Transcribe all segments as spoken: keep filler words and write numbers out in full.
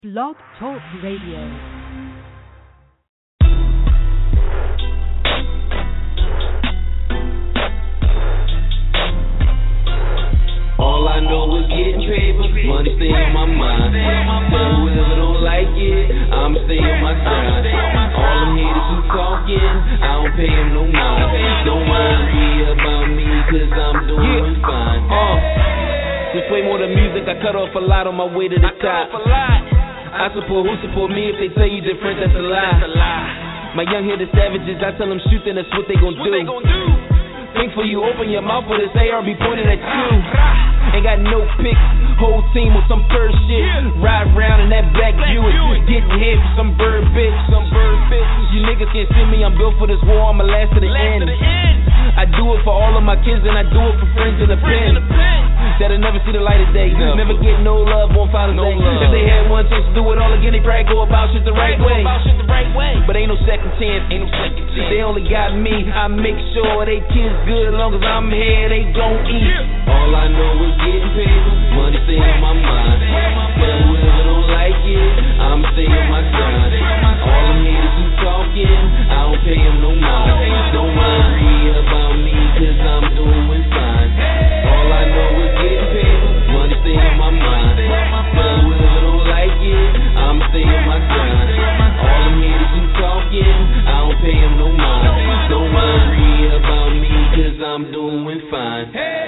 Blog Talk Radio. All I know is getting paper, money stay on my mind. Tell whoever don't like it, I'ma stay on my grind. All them haters who talking, I don't pay them no mind. Don't worry about me, cause I'm doing yeah. fine. Uh, Just way more than music, I cut off a lot on my way to the top. I support who support me, if they tell you different, that's a lie. My young headed savages, I tell them shoot, then that's what they gon' do. Thankful you open your mouth for this A R be pointed at you. Ain't got no pics, whole team with some first shit. Ride around in that black Buick, getting hit for some bird bitch, some bird bitch. You niggas can't see me, I'm built for this war, I'ma last to the end. I do it for all of my kids and I do it for friends in the pen that'll never see the light of day. Never get no love on Father's Day. If they had one chance to do it all again, they probably go about shit the right way. But ain't no second chance, ain't no second chance. They only got me, I make sure they kids good. As long as I'm here, they gon' eat. All I know is getting paid, money stay on my mind. Tell whoever don't like it, I'ma stay on my grind. All them haters who talking, I don't pay them no mind. Don't worry about me, cause I'm doing fine. All I know is getting paid, money stay on my mind. Tell whoever don't like it, I'ma stay on my grind. All them haters who talking, I don't pay them no mind. Don't worry about me, cause I'm doing fine.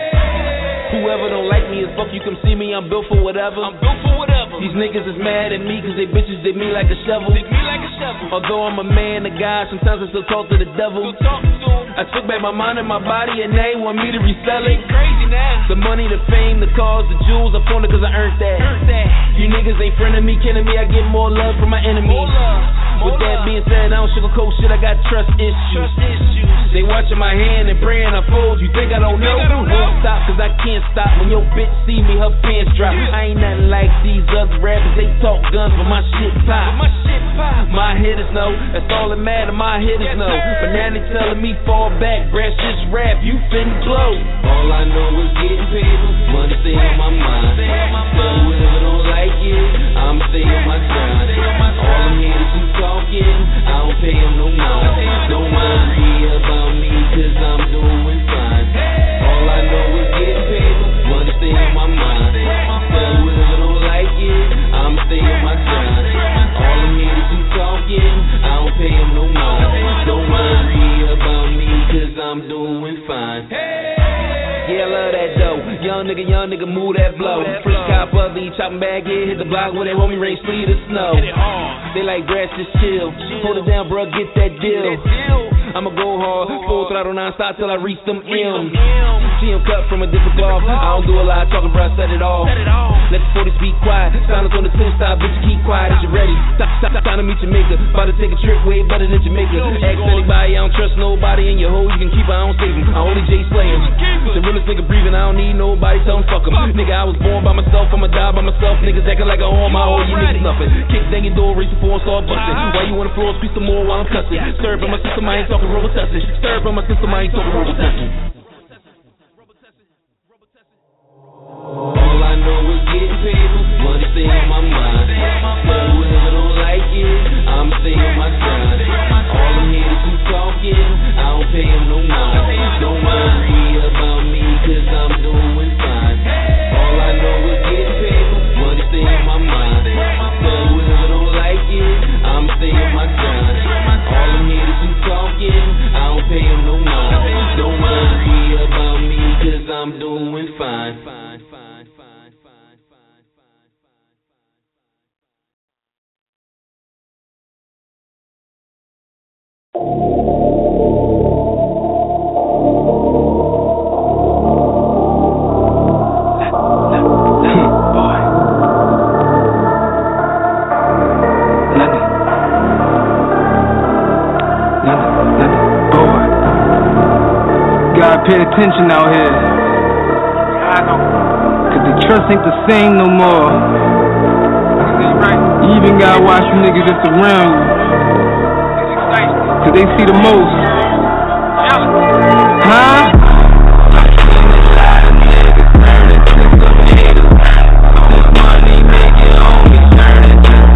Whoever don't like me is fuck you, come see me, I'm built for whatever. I'm built for whatever. These niggas is mad at me cause they bitches dig me like a shovel. Dig me like a shovel. Although I'm a man, a guy, sometimes I still talk to the devil. Talk to him. I took back my mind and my body and they want me to resell it. Crazy now. The money, the fame, the cars, the jewels, I found it cause I earned that. Earned that. You niggas ain't friend of me, killing me, I get more love from my enemies. More love. More With that love. Being said, I don't sugarcoat shit, I got trust issues. Trust issues. They watching my hand and praying I fold. You think I don't know? I don't Won't know. Stop cause I can't stop. When your bitch see me, her pants drop. I ain't nothing like these other rappers. They talk guns, but my shit pop. My shit pop. My hitters know. That's all that matter. My hitters yes, know. Sir. But now they telling me fall back, brass shit's rap. You finna blow. All I know is getting paid. Money stay on my mind. So whoever don't like it, I'ma stay on my grind. All them haters who talking, I don't pay them no mind. Don't worry about me, cause I'm doing fine. All I know is getting paid. Money stay on my mind. Tell whoever don't like it, I'ma stay on my grind. All them haters who talking, I don't pay them no mind. Don't worry about me, cause I'm doing fine. Yeah, I love that dough. Young nigga, young nigga, move that blow. Fresh cop up, lead, chopping bag, yeah, hit the block with that homie rain, sleet of snow. They like grass, just chill. Hold it down, bro, get that deal. I'ma go hard, full throttle non-stop till I reach them M's. See him cut from a different cloth. I don't do a lot of talking, bro, I set it all. Let the forty speak quiet. Silence on the ten stop, bitch, keep quiet as you ready. Stop, stop, stop, time to meet Jamaica. About to take a trip way better than Jamaica. Ask anybody, I don't trust nobody in your hole. You can keep her, I don't save him. I only Jay slay him. The realest nigga breathing, I don't need nobody, tell him fuck him. Nigga, I was born by myself, I'ma die by myself. Niggas acting like a home, my whole you niggas nothing. Kick down your door, race before and start busting. Why you on the floor, squeeze some more while I'm cussing. Stir by my system, I ain't talking robo testing. Stir by my system, I ain't talking robo testing. All I know is getting paid, money stay on my mind. Tell whoever don't like it, I'ma stay on my grind. All them haters who talking, I don't pay them no mind. Don't worry about me, cause I'm doing fine. All I know is getting paid, money stay on my mind. Tell whoever don't like it, I'ma stay on my grind. All them haters who talking, I don't pay them no mind. Don't worry about me, cause I'm doing fine. Pay attention out here, cause the trust ain't the same no more. You even gotta watch you niggas that's around you, cause they see the most. Huh? Money make it only turn into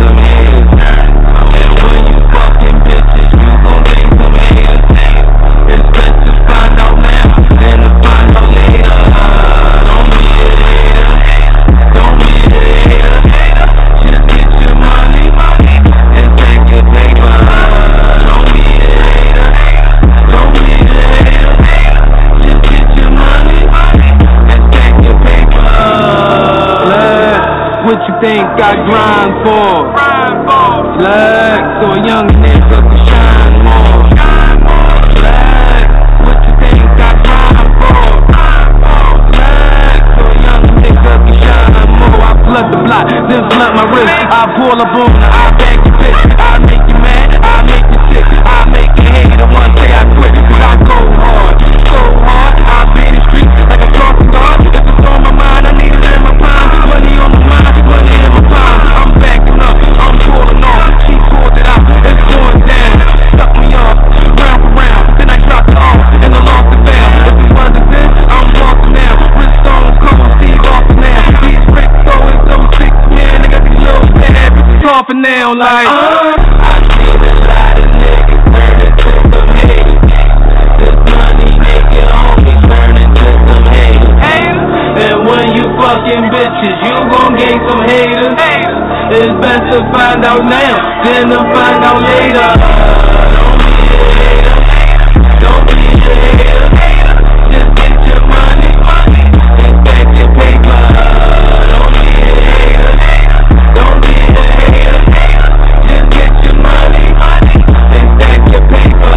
got grind for? Flex, so a young nigga can shine more. Flex, what you think I grind for? Flex, so a young nigga can shine more. I flood the block, then flood my wrist. I pull up on her, I bag your bitch. I make you mad, I make you sick. I make you hate the one day I quit. Cause I go hard, so hard. I be in the streets like a crossing guard. If it's on my mind, I need it in my palm. Money on my mind, money in my palm. I'm backing up, I'm pulling off. She pulled it out, it's going down. Suck me off, round for round. Then I dropped it off, and I lost the bell. If it's running this, I'm walking now. Wrist on, cold, Steve off now. These bricks going so sick, man. I got these little bad bitches coughing now like uh, I seen a lot of niggas turn into some haters. This money make your homies turn into some haters. And when you fucking bitches, you gon' gain some haters. It's best to find out now, then to find out later. Don't be a hater, don't be a hater. Just get your money, and back your paper. Don't be a hater, don't be a hater. Just get your money, and back your paper.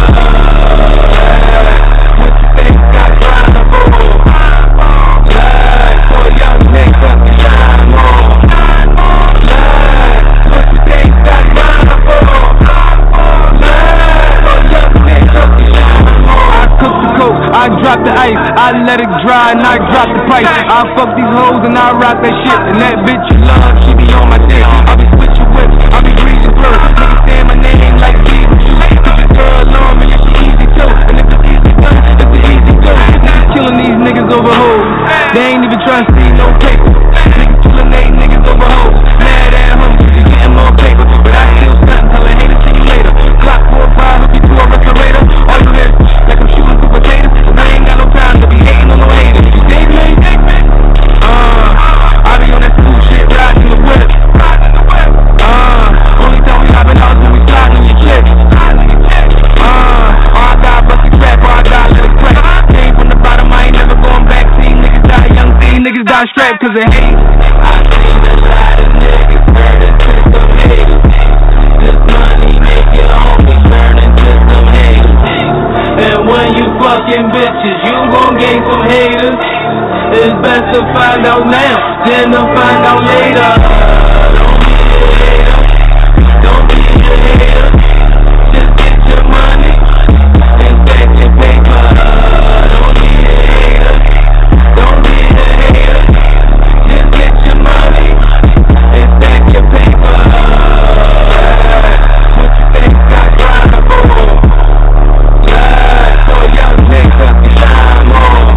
What you think I grind for? So a young nigga can shine more. What you think I grind for? So a young nigga can shine more. I cook the coke, I drop the ice, I let it dry and I drop the price. I fuck these hoes and I rock that shit. And that bitch you love, she be on my dick. I be switching whips, I be breezing through. Niggas saying my name like Jesus Juice. Put your girl on me, it's easy too. And if it's easy done, it's an easy go. Niggas killing these niggas over hoes. They ain't even trying to see no paper. Niggas killing they niggas over hoes. Mad at him, you getting more paper. But I still stunt, tell a hater, see you later. Clock four or five, hook you to a respirator. All you hear, like I'm shooting for potatoes. And I ain't got no time to be hating on no haters. You dig me? Uh, I be on that cool shit, riding the whip. Uh, only time we hopping out is when we sliding on your chick. Uh, oh, I got busted crap, or I got let it crack. Came from the bottom, I ain't never going back. See niggas die young, see niggas die strapped cause they hate. I seen a lot of niggas turn into some haters. This money make your homies turn into some haters. And when you fucking bitches, you gon' gain some haters. It's best to find out now, then to find out later. Don't be a hater, don't be a hater. Just get your money and back your paper. Don't be a hater, don't be a hater. Just get your money and back your paper. What you think I grind for? So young nigga can shine more.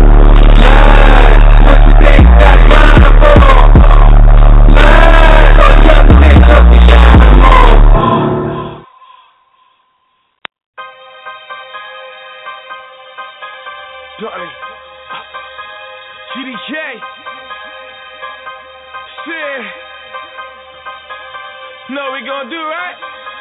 What you think I grind for? So young nigga can shine more. Darling, G D K, shit, know we gon' do right?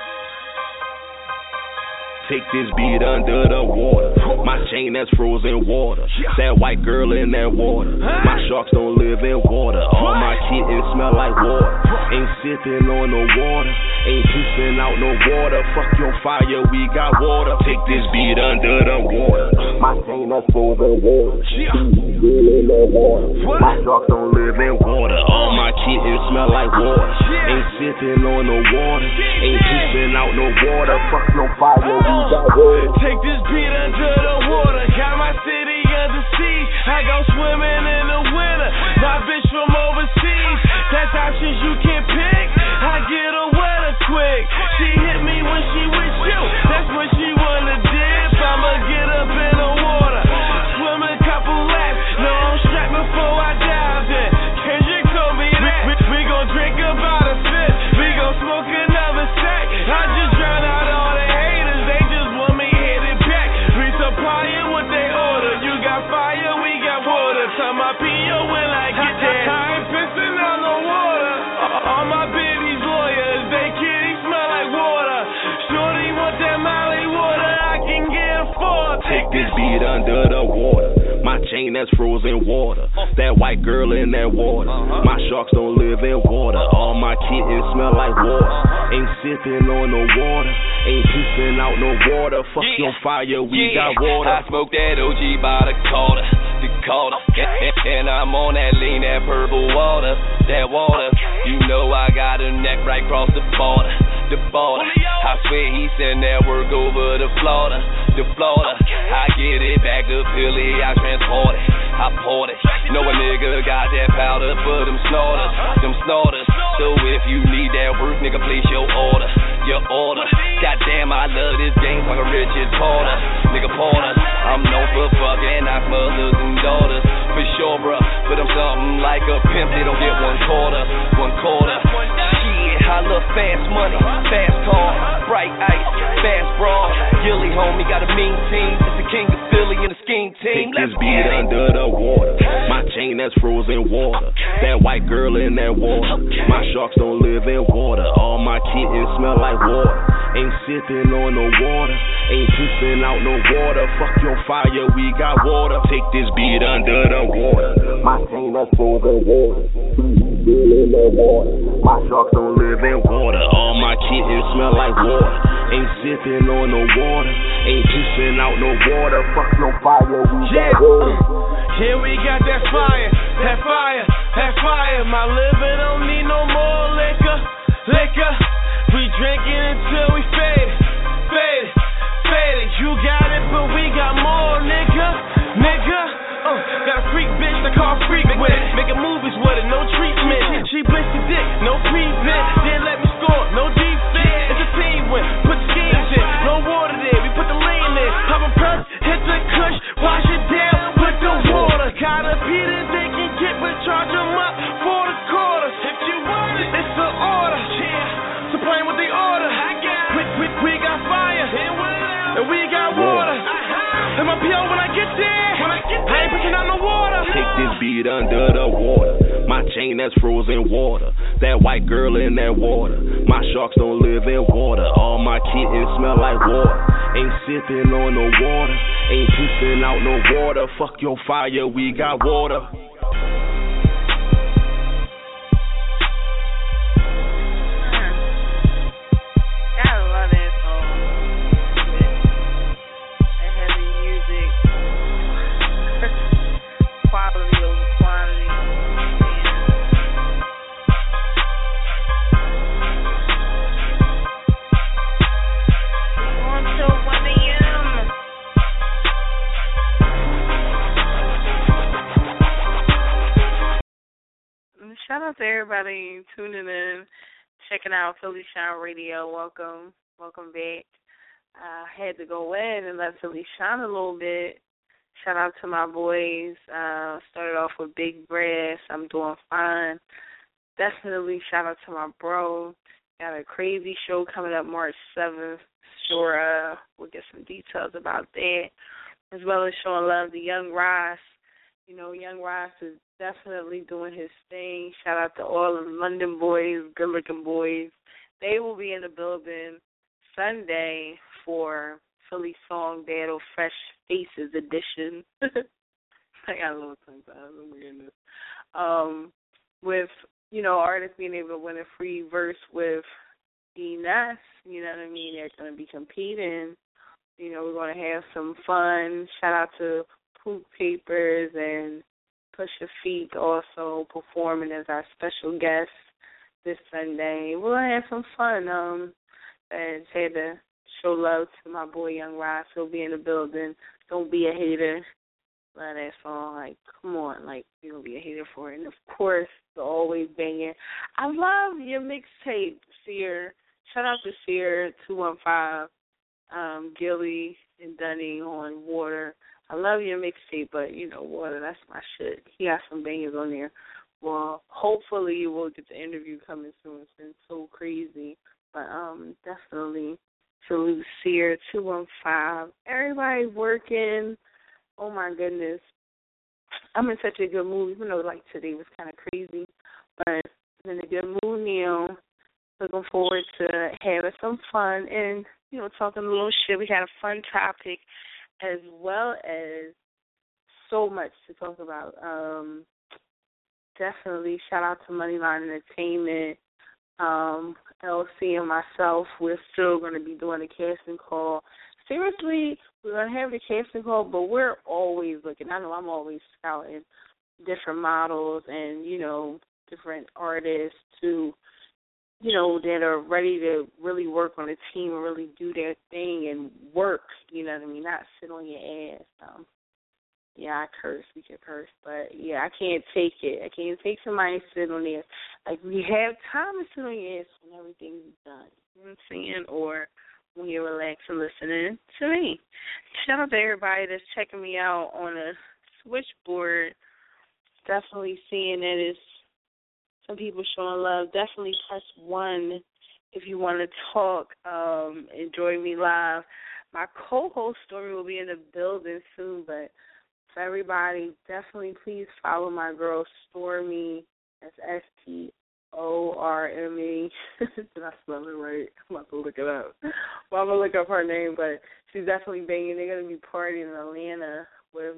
Take this beat under the water. My chain that's frozen water. That white girl in that water. My sharks don't live in water. All my kittens smell like water. Ain't sipping on no water. Ain't pissing out no water. Fuck your fire, we got water. Take this beat under the water. My chain that's frozen water. In that water. My sharks don't live in water. All my kittens smell like water. Ain't sipping on no water. Ain't pissing out no water. Fuck no fire, we got water. Take this beat under the water. Got my city under siege. I go swimming in the winter. My bitch from overseas. That's options you can pick. I get her wetter quick. She hit me when she with you. That's when she wanna dip. I'ma get up in the water. Swim a couple laps. No, I'm strapped before I dive in. Kendrick told me that we, we gon' drink about a fifth. We gon' smoke another sack. I just drown out all the haters. They just want me hit it back. Resupplying what they order. You got fire, we got water. Tell my P O when I get there. I ain't pissing on the water. All my babies lawyers. They kitties smell like water. Shorty want that Molly water. I can get a four. Take this beat under the water. My chain chain that's frozen water. That white girl in that water. My sharks don't live in water. All my kittens smell like water. Ain't sipping on no water. Ain't pissing out no water. Fuck yeah. Your fire, we yeah. got water. I smoke that O G by the quarter. The quarter. And, and I'm on that lean, that purple water. That water. You know I got a neck right across the border. The border. I swear he sent that work over to Florida. The Florida. I get it back to Philly. I transport it. I poured it. Know a nigga got that powder for them snorters. Them snorters. So if you need that work, nigga, place your order. Your order. Goddamn, I love this game like a Richard Porter. Nigga Porter. I'm known for fucking our mothers and daughters. For sure, bruh. But I'm something like a pimp. They don't get one quarter. One quarter. Yeah, I love fast money. Fast car. Bright ice. Fast broad. Gilly, homie, got a mean team. It's the king of Philly and the scheme team. Take this beat under the water. My chain that's frozen water. That white girl in that water. My sharks don't live in water. All my kittens smell like water. Ain't sipping on no water. Ain't pissing out no water. Fuck your fire, we got water. Take this beat under the water. My chain that's frozen water. In that water. My sharks don't live in water. All my kittens smell like water. Ain't sipping on no water. Ain't pissing out no water. Fuck your fire, we yeah. got water. Yeah, we got that fire, that fire, that fire. My liver don't need no more liquor, liquor. We drinking until we fade, fade, fade. You got it, but we got more, nigga, nigga. Uh, got a freak bitch that call freak with it. Making movies with it, no treatment. She blitzed the dick, no prevent. Didn't let me score, no defense. It's a team win, put schemes in. No water there, we put the lean in. Pop a press, hit the cush, wash it down, put the water. Got a Peter they can get, but charge them up for the quarter. If you want it, it's an order. So playing with the order. We, we, we got fire, and we got water. And my P O when I get there, when I get there, I ain't pushing out no water. Take this beat under the water. My chain that's frozen water. That white girl in that water. My sharks don't live in water. All my kittens smell like water. Ain't sipping on no water. Ain't pissing out no water. Fuck your fire, we got water. Shout out to everybody tuning in, checking out Philly Shine Radio. Welcome, welcome back. I uh, had to go in and let Philly shine a little bit. Shout out to my boys. Uh, started off with Big Brass. I'm doing fine. Definitely shout out to my bro. Got a crazy show coming up March seventh. Sure, uh, we'll get some details about that, as well as showing love to Young Ross. You know, Young Ross is definitely doing his thing. Shout out to all the London boys, good-looking boys. They will be in the building Sunday for Philly Song Battle Fresh Faces edition. I got a little tongue tied. Oh, my goodness. Um, with, you know, artists being able to win a free verse with D Ness, you know what I mean? They're going to be competing. You know, we're going to have some fun. Shout out to Poop Papers and Pusha Feet also performing as our special guest this Sunday. We're going to have some fun. Um, and had to show love to my boy Young Ross. He'll be in the building. Don't be a hater. Love that song. Like, come on. Like, you're going to be a hater for it. And, of course, the always banging. I love your mixtape, Seer. Shout out to Seer two one five, um, Gilly and Dunning on Water. I love your mixtape, but, you know, Water, that's my shit. He got some bangers on there. Well, hopefully you will get the interview coming soon. It's been so crazy. But um, definitely salute Seer two one five. Everybody working. Oh, my goodness. I'm in such a good mood, even though, like, today was kind of crazy. But I'm in a good mood now. Looking forward to having some fun and, you know, talking a little shit. We had a fun topic, as well as so much to talk about. Um, definitely shout out to Moneyline Entertainment. Um, L C and myself, we're still going to be doing a casting call. Seriously, we're going to have the casting call, but we're always looking. I know I'm always scouting different models and, you know, different artists to, you know, that are ready to really work on a team and really do their thing and work, you know what I mean, not sit on your ass. Um, yeah, I curse, we can curse, but, yeah, I can't take it. I can't take somebody sit on their, like, we have time to sit on your ass when everything's done, you know what I'm saying, or when you're relaxed and listening to me. Shout out to everybody that's checking me out on a switchboard. Definitely seeing that it's some people showing love. Definitely press one if you want to talk. Um, enjoy me live. My co-host Story will be in the building soon, but for everybody, definitely please follow my girl Stormy. That's S T O R M E. Did I spell it right? I'm about to look it up. Well, I'm going to look up her name, but she's definitely banging. They're going to be partying in Atlanta with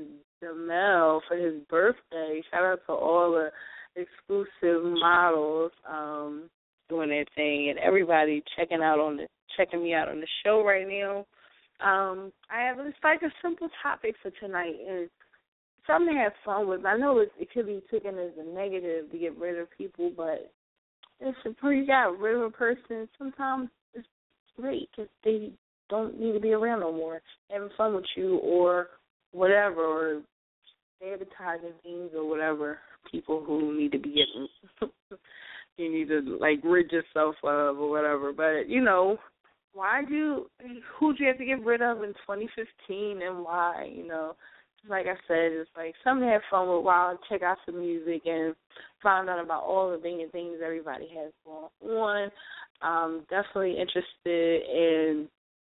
Jamel for his birthday. Shout out to all the exclusive models um, doing their thing, and everybody checking out on the checking me out on the show right now. Um, I have it's like a simple topic for tonight, and something to have fun with. I know it, it could be taken as a negative to get rid of people, but if you got rid of a person, sometimes it's great because they don't need to be around no more, having fun with you or whatever, or advertising things or whatever, people who need to be getting, you need to, like, rid yourself of or whatever. But, you know, why do you, who do you have to get rid of in twenty fifteen and why, you know? Like I said, it's like something to have fun with while check out some music and find out about all the banging things everybody has going on. Um, definitely interested in,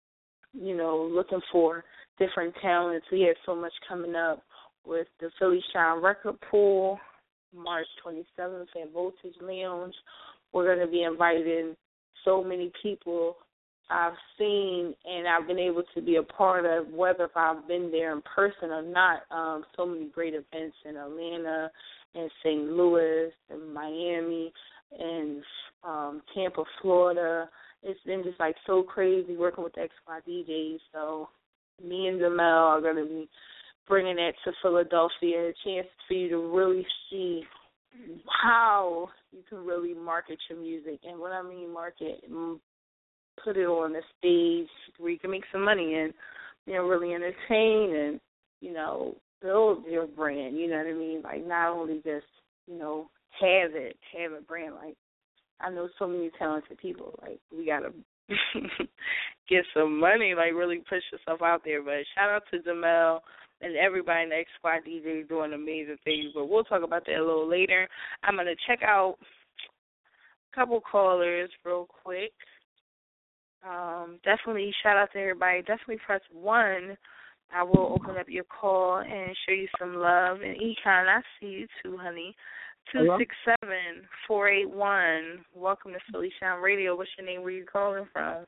you know, looking for different talents. We have so much coming up with the Philly Shine Record Pool, March twenty-seventh at Voltage Lounge. We're going to be inviting so many people I've seen and I've been able to be a part of, whether if I've been there in person or not. Um, so many great events in Atlanta and Saint Louis and Miami and um, Tampa, Florida. It's been just like so crazy working with X Y D Js. So me and Jamel are going to be bringing that to Philadelphia, a chance for you to really see how you can really market your music. And what I mean market, put it on the stage where you can make some money and, you know, really entertain and, you know, build your brand, you know what I mean? Like, not only just, you know, have it, have a brand. Like, I know so many talented people. Like, we got to get some money, like, really push yourself out there. But shout out to Jamel and everybody in the X Y D J doing amazing things. But we'll talk about that a little later. I'm going to check out a couple callers real quick. Um, definitely shout out to everybody. Definitely press one. I will open up your call and show you some love. And Econ, I see you too, honey. two six seven, four eight one. Welcome to Philly Shine Radio. What's your name? Where you calling from?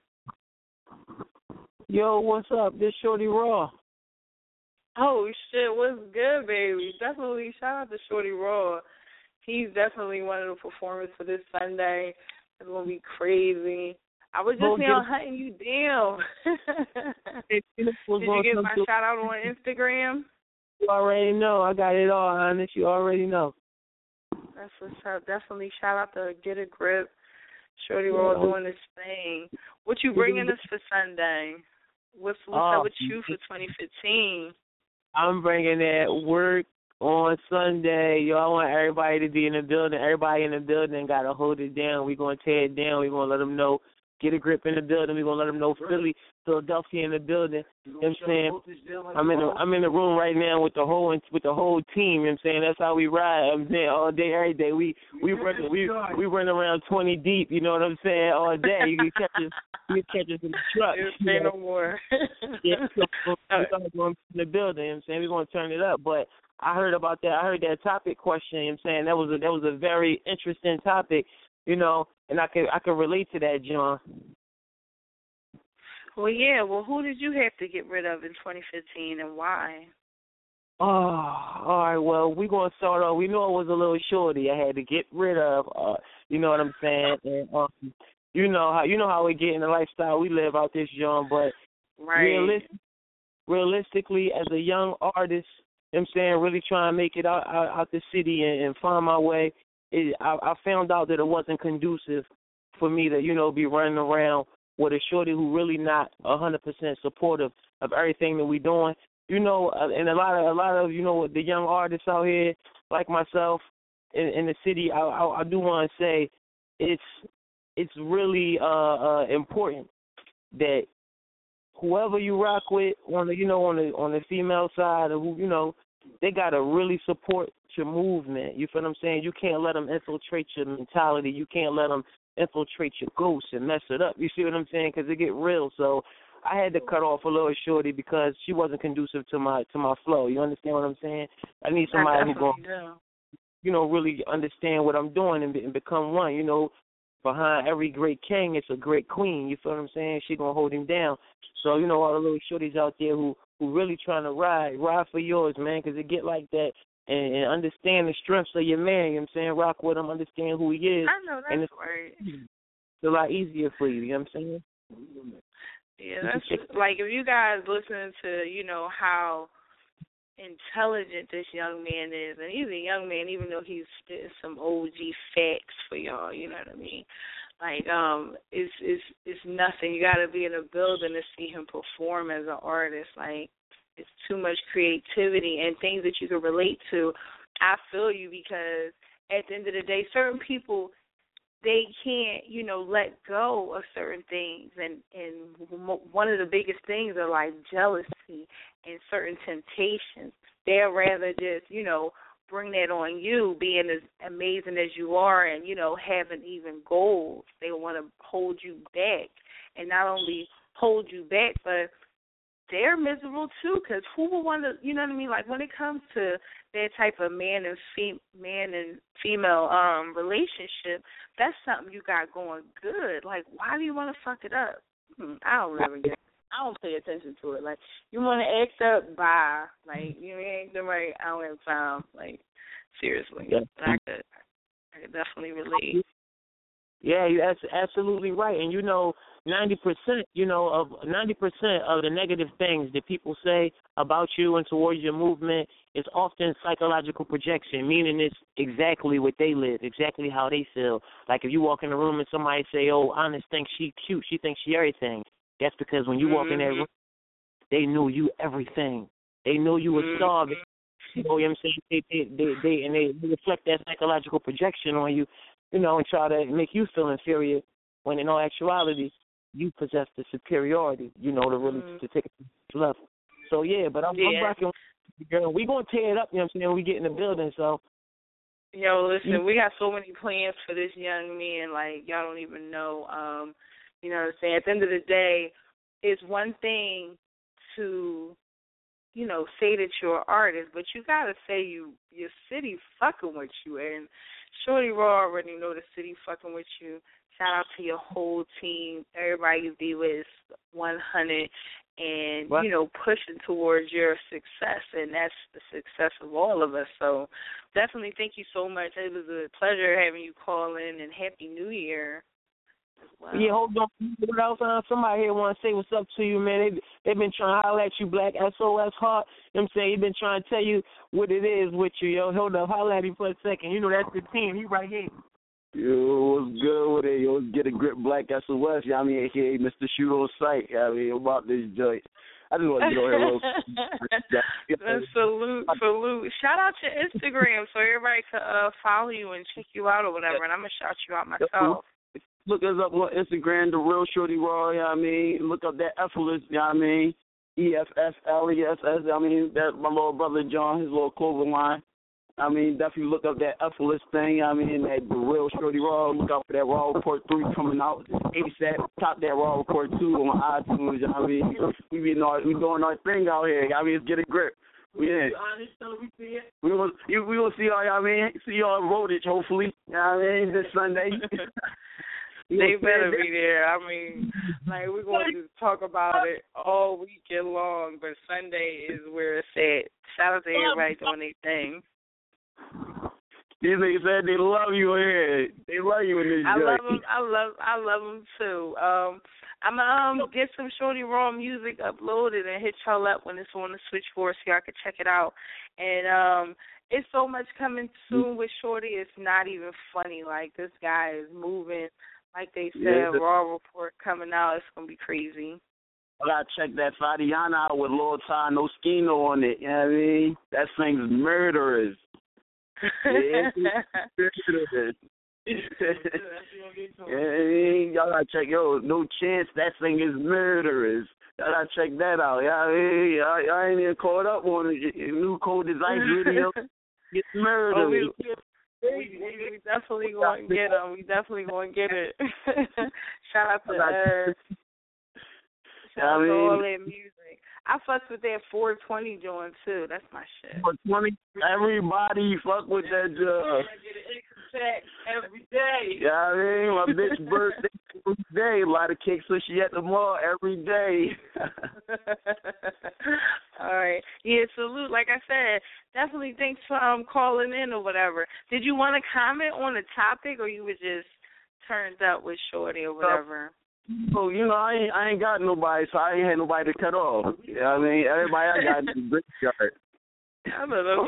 Yo, what's up? This Shorty Raw. Oh, shit. What's good, baby? Definitely shout out to Shorty Raw. He's definitely one of the performers for this Sunday. It's going to be crazy. I was just now hunting you down. Did you get my shout out on Instagram? You already know. I got it all, honest. You already know. That's what's up. Definitely shout out to Get a Grip. Shorty, we're all doing this thing. What you bringing us for Sunday? What's, what's uh, up with you for twenty fifteen? I'm bringing that work on Sunday. Yo, I want everybody to be in the building. Everybody in the building got to hold it down. We're going to tear it down. We're going to let them know. Get a Grip in the building. We're going to let them know Philly, Philadelphia in the building. You know what I'm saying? I'm in the, I'm in the room right now with the whole with the whole team. You know what I'm saying? That's how we ride. I'm saying all day, every day. We we run we we run around twenty deep. You know what I'm saying? All day. You can catch us. You can catch us in the truck. Say no more. Yeah, so we're going in the building. You know what I'm saying? We're going to turn it up. But I heard about that. I heard that topic question. You know what I'm saying? That was a, that was a very interesting topic. You know, and I can I can relate to that, John. Well, yeah. Well, who did you have to get rid of in twenty fifteen, and why? Oh, all right. Well, we're going to start off. We know it was a little shorty I had to get rid of. Uh, you know what I'm saying? And um, you know how you know how we get in the lifestyle we live out this young, but right. realistic, realistically, as a young artist, you know what I'm saying, really trying to make it out out, out the city and, and find my way. It, I, I found out that it wasn't conducive for me to, you know, be running around with a shorty who really not a hundred percent supportive of everything that we doing. You know, uh, and a lot of a lot of you know the young artists out here like myself in, in the city. I, I, I do want to say it's it's really uh, uh, important that whoever you rock with on the you know on the on the female side, or who you know, they gotta really support your movement. You feel what I'm saying? You can't let them infiltrate your mentality. You can't let them infiltrate your ghost and mess it up. You see what I'm saying? Because it get real. So I had to cut off a little shorty because she wasn't conducive to my to my flow. You understand what I'm saying? I need somebody who's going, you know, really understand what I'm doing and, and become one. You know, behind every great king, it's a great queen. You feel what I'm saying? She gonna hold him down. So you know, all the little shorties out there who who really trying to ride, ride for yours, man, because it get like that. And, and understand the strengths of your man. You know what I'm saying? Rock with him, understand who he is. I know that's and it's, right. It's a lot easier for you. You know what I'm saying? Yeah, that's like if you guys listen to, you know, how intelligent this young man is, and he's a young man, even though he's spitting some O G facts for y'all, you know what I mean? Like, um, it's it's it's nothing. You got to be in a building to see him perform as an artist. Like, it's too much creativity and things that you can relate to. I feel you because at the end of the day, certain people, they can't, you know, let go of certain things. And, and one of the biggest things are like jealousy and certain temptations. They'd rather just, you know, bring that on you, being as amazing as you are and, you know, having even goals. They want to hold you back. And not only hold you back, but they're miserable too, because who would want to, you know what I mean? Like when it comes to that type of man and fem- man and female um relationship, that's something you got going good. Like, why do you want to fuck it up? Hmm, I don't ever get. I don't pay attention to it. Like, you want to act up, bye. Like, you ain't the right. I don't have time. Like, seriously, yeah. But I could, I could definitely relate. Yeah, that's absolutely right. And you know, ninety percent, you know, of ninety percent of the negative things that people say about you and towards your movement is often psychological projection, meaning it's exactly what they live, exactly how they feel. Like if you walk in a room and somebody say, "Oh, Honest thinks she cute, she thinks she everything," that's because when you mm-hmm. walk in that room, they knew you everything. They knew you were starving. You know what I'm saying? They, they, they, they, and they reflect that psychological projection on you, you know, and try to make you feel inferior when in all actuality, you possess the superiority, you know, to really mm. to take it to the level. So, yeah, but I'm, yeah. I'm rocking with you, girl. We're going to tear it up, you know what I'm saying, when we get in the building, so. Yo, listen, we got so many plans for this young man, like, y'all don't even know. Um, you know what I'm saying? At the end of the day, it's one thing to, you know, say that you're an artist, but you got to say you your city fucking with you. And Shorty Raw already know the city fucking with you. Shout out to your whole team. Everybody you be with is one hundred and, what? you know, pushing towards your success, and that's the success of all of us. So definitely thank you so much. It was a pleasure having you call in, and Happy New Year. Wow. Yeah, hold on. What else? Uh, somebody here want to say what's up to you, man. They, they've been trying to holler at you, Black S O S Heart. You know what I'm saying? He's been trying to tell you what it is with you, yo. Hold up. Holler at him for a second. You know that's the team. He right here. Yo, what's good with it? Yo, get a grip, Black S O S. You know what I mean? A K A Mister Shoot on Sight. You know what I mean? About this joint. I just want to get on here real quick. Salute, salute. Shout out to Instagram so everybody can uh, follow you and check you out or whatever, and I'm going to shout you out myself. Look us up on Instagram, The Real Shorty Raw, you know what I mean? Look up that Effortless, you know what I mean? E F F L E S S, I mean, that's my little brother John, his little clothing line. I mean, definitely look up that Effortless thing, you know what I mean? That The Real Shorty Raw, look out for that Raw Report three coming out ASAP. Top that Raw Report two on iTunes, you know what I mean? We be our, we doing our thing out here, you know what I mean? Let's get a grip. We in. We will we will see y'all, you know what I mean? See y'all in Rodage, hopefully, you know what I mean, this Sunday. They better be there. I mean, like, we're going to talk about it all weekend long, but Sunday is where it's at. Shout out to everybody doing their thing. These niggas said they love you here. They love you in this I joint. love them. I love. I love them too. Um, I'm gonna um, get some Shorty Raw music uploaded and hit y'all up when it's on the switchboard so y'all can check it out. And um, it's so much coming soon with Shorty. It's not even funny. Like, this guy is moving. Like they said, yeah, Raw report coming out. It's gonna be crazy. I gotta check that Fadiana out with Lord Ty No Skino on it. You know what I mean? That thing's murderous. Yeah, yeah, y'all gotta check. Yo, no chance. That thing is murderous. Y'all gotta check that out. Y'all, y'all, y'all ain't even caught up on it. New Cold Design video. It's murderous. Oh, we, we, we definitely gonna get them. We definitely gonna get it. Shout out to uh, shout out to all that music. I fuck with that four twenty joint too. That's my shit. four twenty. Everybody fuck with that joint. I get an income tax every day. Yeah, I mean, my bitch birthday every day. A lot of cake sushi at the mall every day. All right. Yeah, salute. Like I said, definitely thanks for um calling in or whatever. Did you want to comment on the topic, or you were just turned up with Shorty or whatever? So, you know, I ain't, I ain't got nobody, so I ain't had nobody to cut off. You know what I mean? Everybody I got is a great yard. I don't know.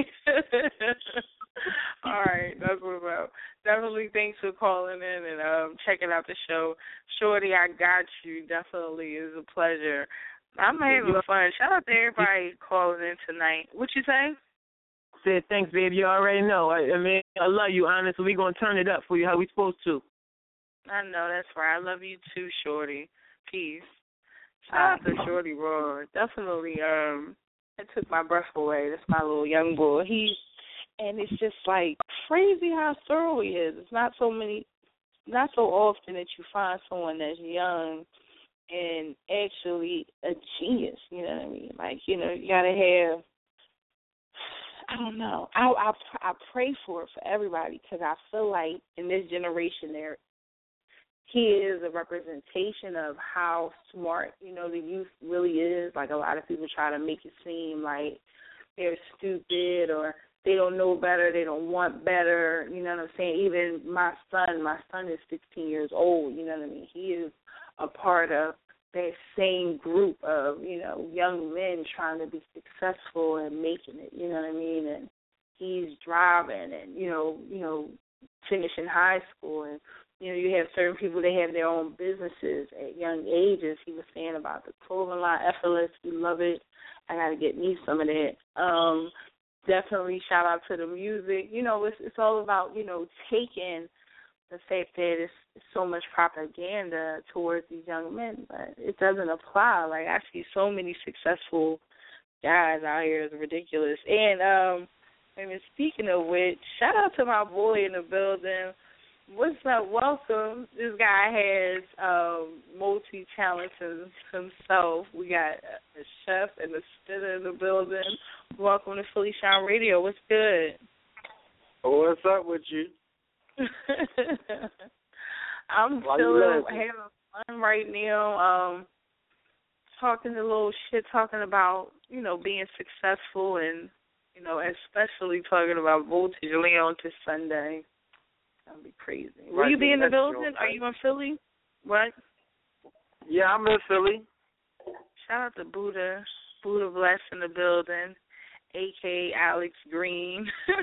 All right, that's what's up. Definitely thanks for calling in and um, checking out the show. Shorty, I got you. Definitely is a pleasure. I'm having fun. Shout out to everybody calling in tonight. What you say? Said thanks, baby. You already know. I, I mean, I love you, honestly. We gonna turn it up for you how we supposed to. I know, that's right. I love you too, Shorty. Peace. Shout out to Shorty Raw. Definitely, um, it took my breath away. That's my little young boy. He, and it's just like crazy how thorough he is. It's not so many, not so often that you find someone that's young and actually a genius. You know what I mean? Like, you know, you gotta have. I don't know. I I, I pray for it for everybody because I feel like in this generation there. He is a representation of how smart, you know, the youth really is. Like, a lot of people try to make it seem like they're stupid or they don't know better, they don't want better, you know what I'm saying? Even my son, my son is sixteen years old, you know what I mean? He is a part of that same group of, you know, young men trying to be successful and making it, you know what I mean? And he's driving and, you know, you know, finishing high school and, you know, you have certain people, they have their own businesses at young ages. He was saying about the clothing line, Effortless. We love it. I got to get me some of that. Um, definitely shout out to the music. You know, it's, it's all about, you know, taking the fact that it's, it's so much propaganda towards these young men, but it doesn't apply. Like, I see so many successful guys out here. It's ridiculous. And, um, I mean, speaking of which, shout out to my boy in the building. What's up? Welcome. This guy has um, multi-talents himself. We got a chef and a spitter in the building. Welcome to Philly Shine Radio. What's good? What's up with you? I'm Why still having fun right now. Um, talking a little shit, talking about, you know, being successful and, you know, especially talking about Voltage Leon this Sunday. That'd be crazy. Will right, you be in the building? right? Are you in Philly? What? Yeah, I'm in Philly. Shout out to Buddha. Buddha Bless in the building, a k a. Alex Green.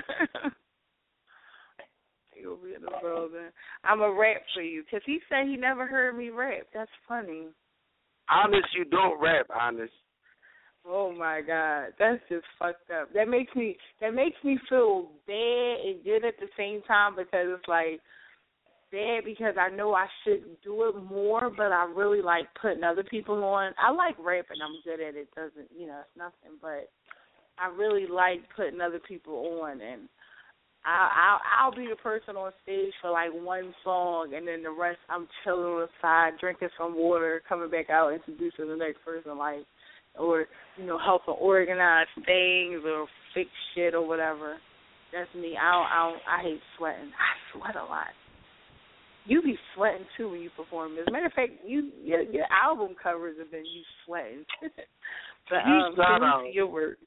He'll be in the building. I'm a rap for you, because he said he never heard me rap. That's funny. Honest, you don't rap, Honest. Oh my God, that's just fucked up. That makes me that makes me feel bad and good at the same time, because it's like bad because I know I should do it more, but I really like putting other people on. I like rapping, I'm good at it. Doesn't you know it's nothing, but I really like putting other people on, and I I'll, I'll be the person on stage for like one song, and then the rest I'm chilling on the side, drinking some water, coming back out, introducing the next person, like. Or, you know, helping organize things or fix shit or whatever. That's me. I don't, I don't, I hate sweating. I sweat a lot. You be sweating too when you perform. As a matter of fact, you your, your album covers have been you sweating. But you um, shout salute out. to your work.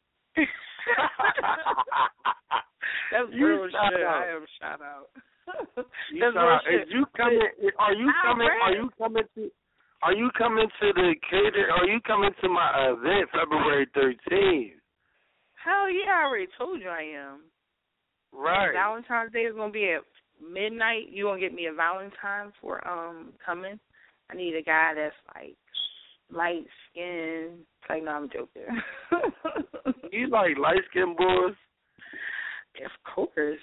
That's You real shout shit. out. I am shout out. You That's shout real out. shit. Is you coming? Are you I'll coming? rap. Are you coming to? Are you coming to the cater? Are you coming to my event February thirteenth? Hell yeah, I already told you I am. Right. Valentine's Day is gonna be at midnight. You gonna get me a Valentine for um coming? I need a guy that's like light skinned. Like, no, I'm joking. You like light skinned boys? Of course.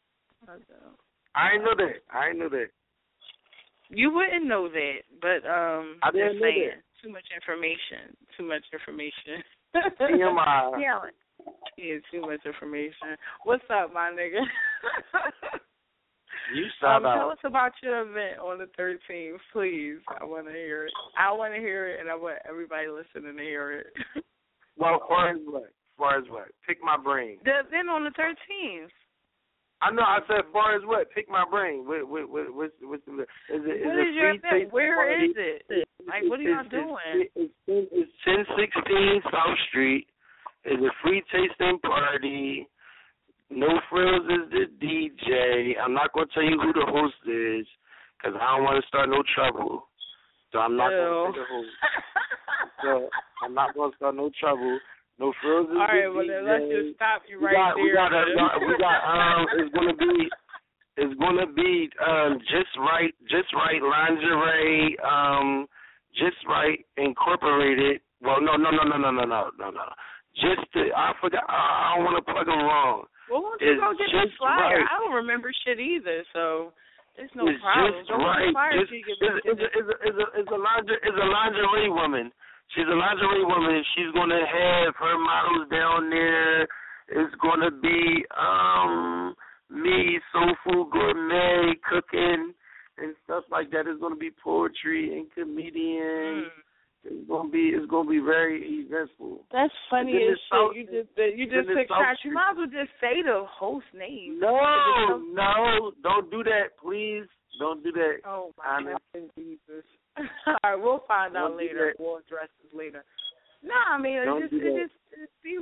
I ain't know that. I ain't know that. You wouldn't know that, but um, I didn't just know saying. that. Too much information. Too much information. T M I. Yeah, yeah, too much information. What's up, my nigga? You shout um, out. Tell us about your event on the thirteenth, please. I want to hear it. I want to hear it, and I want everybody listening to hear it. Well, far as what? Far as what? Pick my brain. The event on the thirteenth. I know. I said far as what? Pick my brain. What? What? What? What's, what's the? Is it? Is What it is your free event? tasting Where party? is it? Like, what are y'all It's- doing? It's, it's, it's ten sixteen South Street. It's a free tasting party. No Frills is the D J. I'm not going to tell you who the host is because I don't want to start no trouble. So I'm not going to say the host. So I'm not going to start no trouble. No Frills is All right, the well, D J. then let's just stop you we right got, there. We got, a, we got, um, it's going to be, it's going to be, um, Just Right, Just Right Lingerie, um, Just Right Incorporated. Well, no, no, no, no, no, no, no, no, no. Just, to, I forgot, I don't want to plug them wrong. Well, why don't you It's go get the just flyer? right. I don't remember shit either, so there's no It's problem. just Go get right. the flyer Just, so you can it's, it's, a, it's, a, it's, a, it's, a lingerie, it's a lingerie woman. She's a lingerie woman. She's going to have her models down there. It's going to be um me, soul food gourmet, cooking, and stuff like that. It's going to be poetry and comedian. Mm. It's going to be it's going to be very eventful. That's funny And then as the shit. South- You just you just then the took South shots. You might as well just say the host name. No, no, don't do that, please. Don't do that. Oh I my know. God, Jesus. All right, we'll find out Don't do later. that. We'll address this later. No, I mean it Don't just do it that. just it be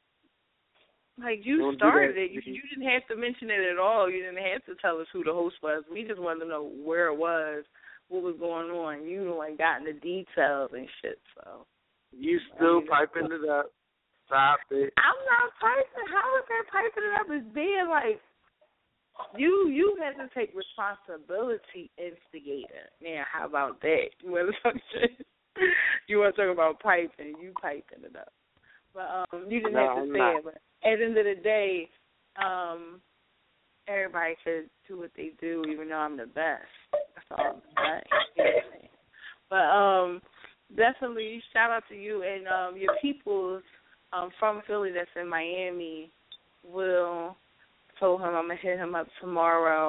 like you Don't do started that, it. You please. you didn't have to mention it at all. You didn't have to tell us who the host was. We just wanted to know where it was, what was going on. You like got in the details and shit. So You still I mean, piping it up. Stop it. I'm not piping. How is that piping it up? It's being like you you had to take responsibility instigator. Now, how about that? You want to talk shit? You want to talk about piping? You piping it up, but um, you didn't No, have to I'm say not. it. But at the end of the day, um, everybody should do what they do, even though I'm the best. That's all I'm saying. You know what I'm saying? But um, definitely shout out to you and um your peoples um from Philly that's in Miami. Will told him I'm gonna hit him up tomorrow.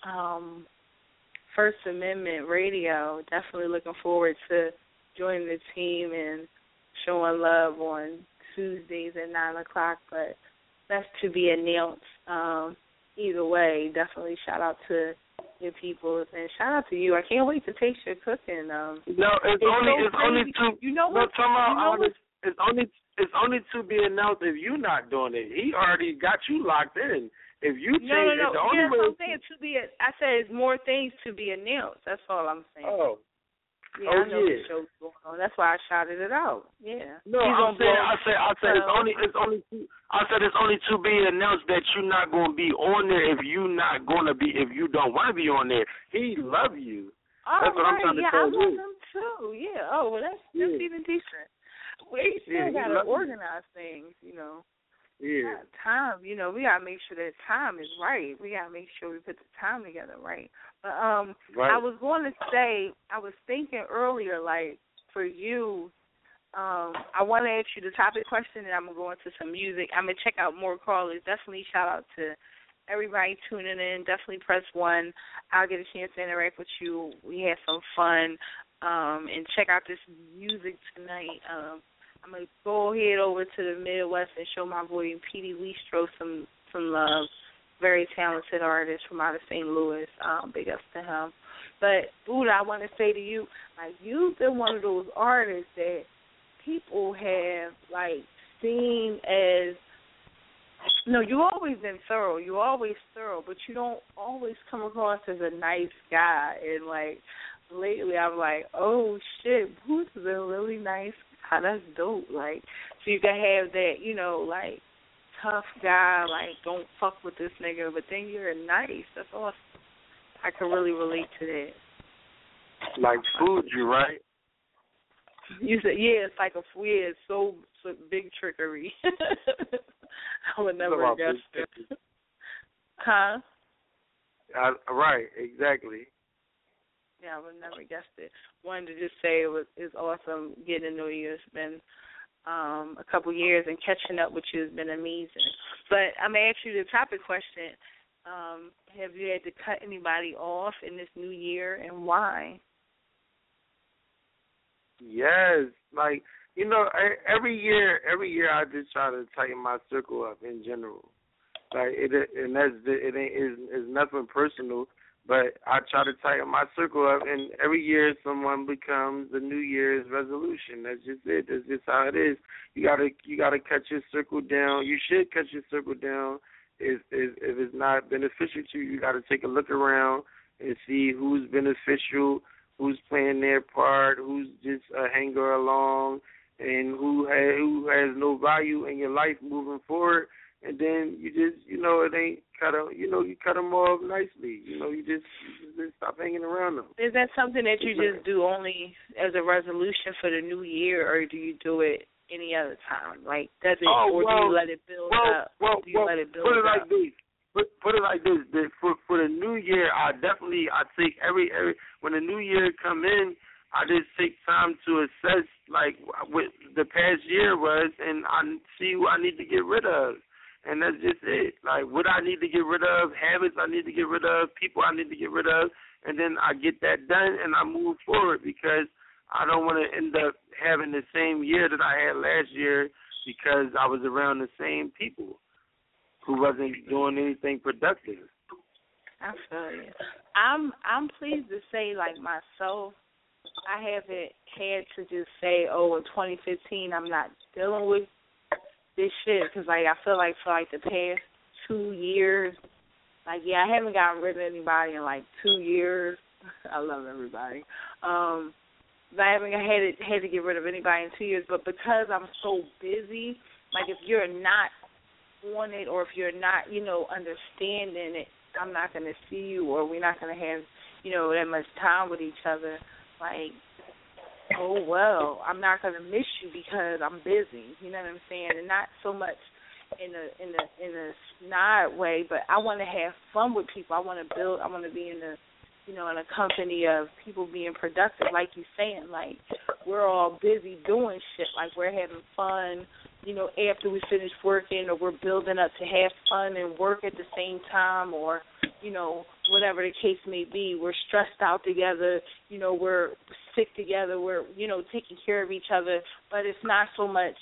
Um, First Amendment Radio. Definitely looking forward to joining the team and showing love on Tuesdays at nine o'clock. But that's to be announced. Um, either way, definitely shout out to your people and shout out to you. I can't wait to taste your cooking. Um, No, it's, It's only so it's only crazy. two. You know no, what? talking about You know honest, it's only it's only to be announced if you not doing it. He already got you locked in. If you change no, no, it, no. the only Yeah, way that's what I'm saying. To be, I said it's more things to be announced. That's all I'm saying. Oh, yeah, oh, I know yeah. the show's going on. That's why I shouted it out. Yeah. no, He's I'm gonna saying blow- I said I said it's uh, only it's only two, I said it's only to be announced that you're not going to be on there if you not going to be if you don't want to be on there. He love you. All That's what I'm right, trying to yeah, tell I love you. them too. Yeah. Oh, well, that's that's Yeah. even decent. We still Yeah, he gotta love you. organize things, you know. Yeah. Yeah, time, you know, we gotta make sure that time is right. We gotta make sure we put the time together right. But um, Right. I was going to say, I was thinking earlier, like for you, um, I want to ask you the topic question, and I'm gonna go into some music. I'm gonna check out more callers. Definitely shout out to everybody tuning in. Definitely press one. I'll get a chance to interact with you. We had some fun, um, and check out this music tonight. Um, I'm going to go ahead over to the Midwest and show my boy Petey Leastro some, some love. Very talented artist from out of Saint Louis. Um, big ups to him. But, Buddha, I want to say to you, like, you've been one of those artists that people have, like, seen as, no, you've always been thorough. You're always thorough, but you don't always come across as a nice guy. And, like, lately I'm like, oh, shit, Buddha's a really nice guy. That's dope. Like, so you can have that, you know, like, tough guy, like, don't fuck with this nigga, but then you're nice. That's awesome. I can really relate to that. Like Fuji, right? You said, yeah, it's like a, yeah, it's so, so big trickery. I would never guess it. Huh? Uh, right, exactly. Yeah, I would never guessed it. Wanted to just say it was it's awesome getting to know you. It's been um, a couple years, and catching up with you has been amazing. But I'm going to ask you the topic question. Um, have you had to cut anybody off in this new year, and why? Yes, like, you know, every year, every year I just try to tighten my circle up in general. Like, it, and that's it ain't is is nothing personal, but I try to tighten my circle up, and every year someone becomes the New Year's resolution. That's just it. That's just how it is. You gotta you gotta cut your circle down. You should cut your circle down. If if, if it's not beneficial to you, you gotta take a look around and see who's beneficial, who's playing their part, who's just a hanger along, and who has, who has no value in your life moving forward. And then you just, you know, it ain't cut them, you know, you cut them off nicely. You know, you just, you just stop hanging around them. Is that something that you just do only as a resolution for the new year, or do you do it any other time? Like, does it, oh, or well, do you let it build well, up? Well, do you well, let it build put it up? like this. Put, put it like this. The, for for the new year, I definitely, I take every, every, when the new year come in, I just take time to assess, like, what the past year was, and I see who I need to get rid of. And that's just it. Like, what I need to get rid of, habits I need to get rid of, people I need to get rid of, and then I get that done and I move forward, because I don't want to end up having the same year that I had last year because I was around the same people who wasn't doing anything productive. I feel you. I'm I'm pleased to say, like, myself, I haven't had to just say, oh, in twenty fifteen I'm not dealing with this shit, because, like, I feel like for, like, the past two years, like, yeah, I haven't gotten rid of anybody in, like, two years. I love everybody. Um, but I haven't had to, had to get rid of anybody in two years, but because I'm so busy, like, if you're not on it, or if you're not, you know, understanding it, I'm not going to see you, or we're not going to have, you know, that much time with each other. Like, oh, well, I'm not going to miss you because I'm busy. You know what I'm saying? And not so much in a in a in a snide way, but I want to have fun with people. I want to build. I want to be in a, you know, in a company of people being productive, like you're saying. Like, we're all busy doing shit. Like, we're having fun, you know, after we finish working, or we're building up to have fun and work at the same time, or, you know, whatever the case may be. We're stressed out together, you know, we're sick together, we're, you know, taking care of each other, but it's not so much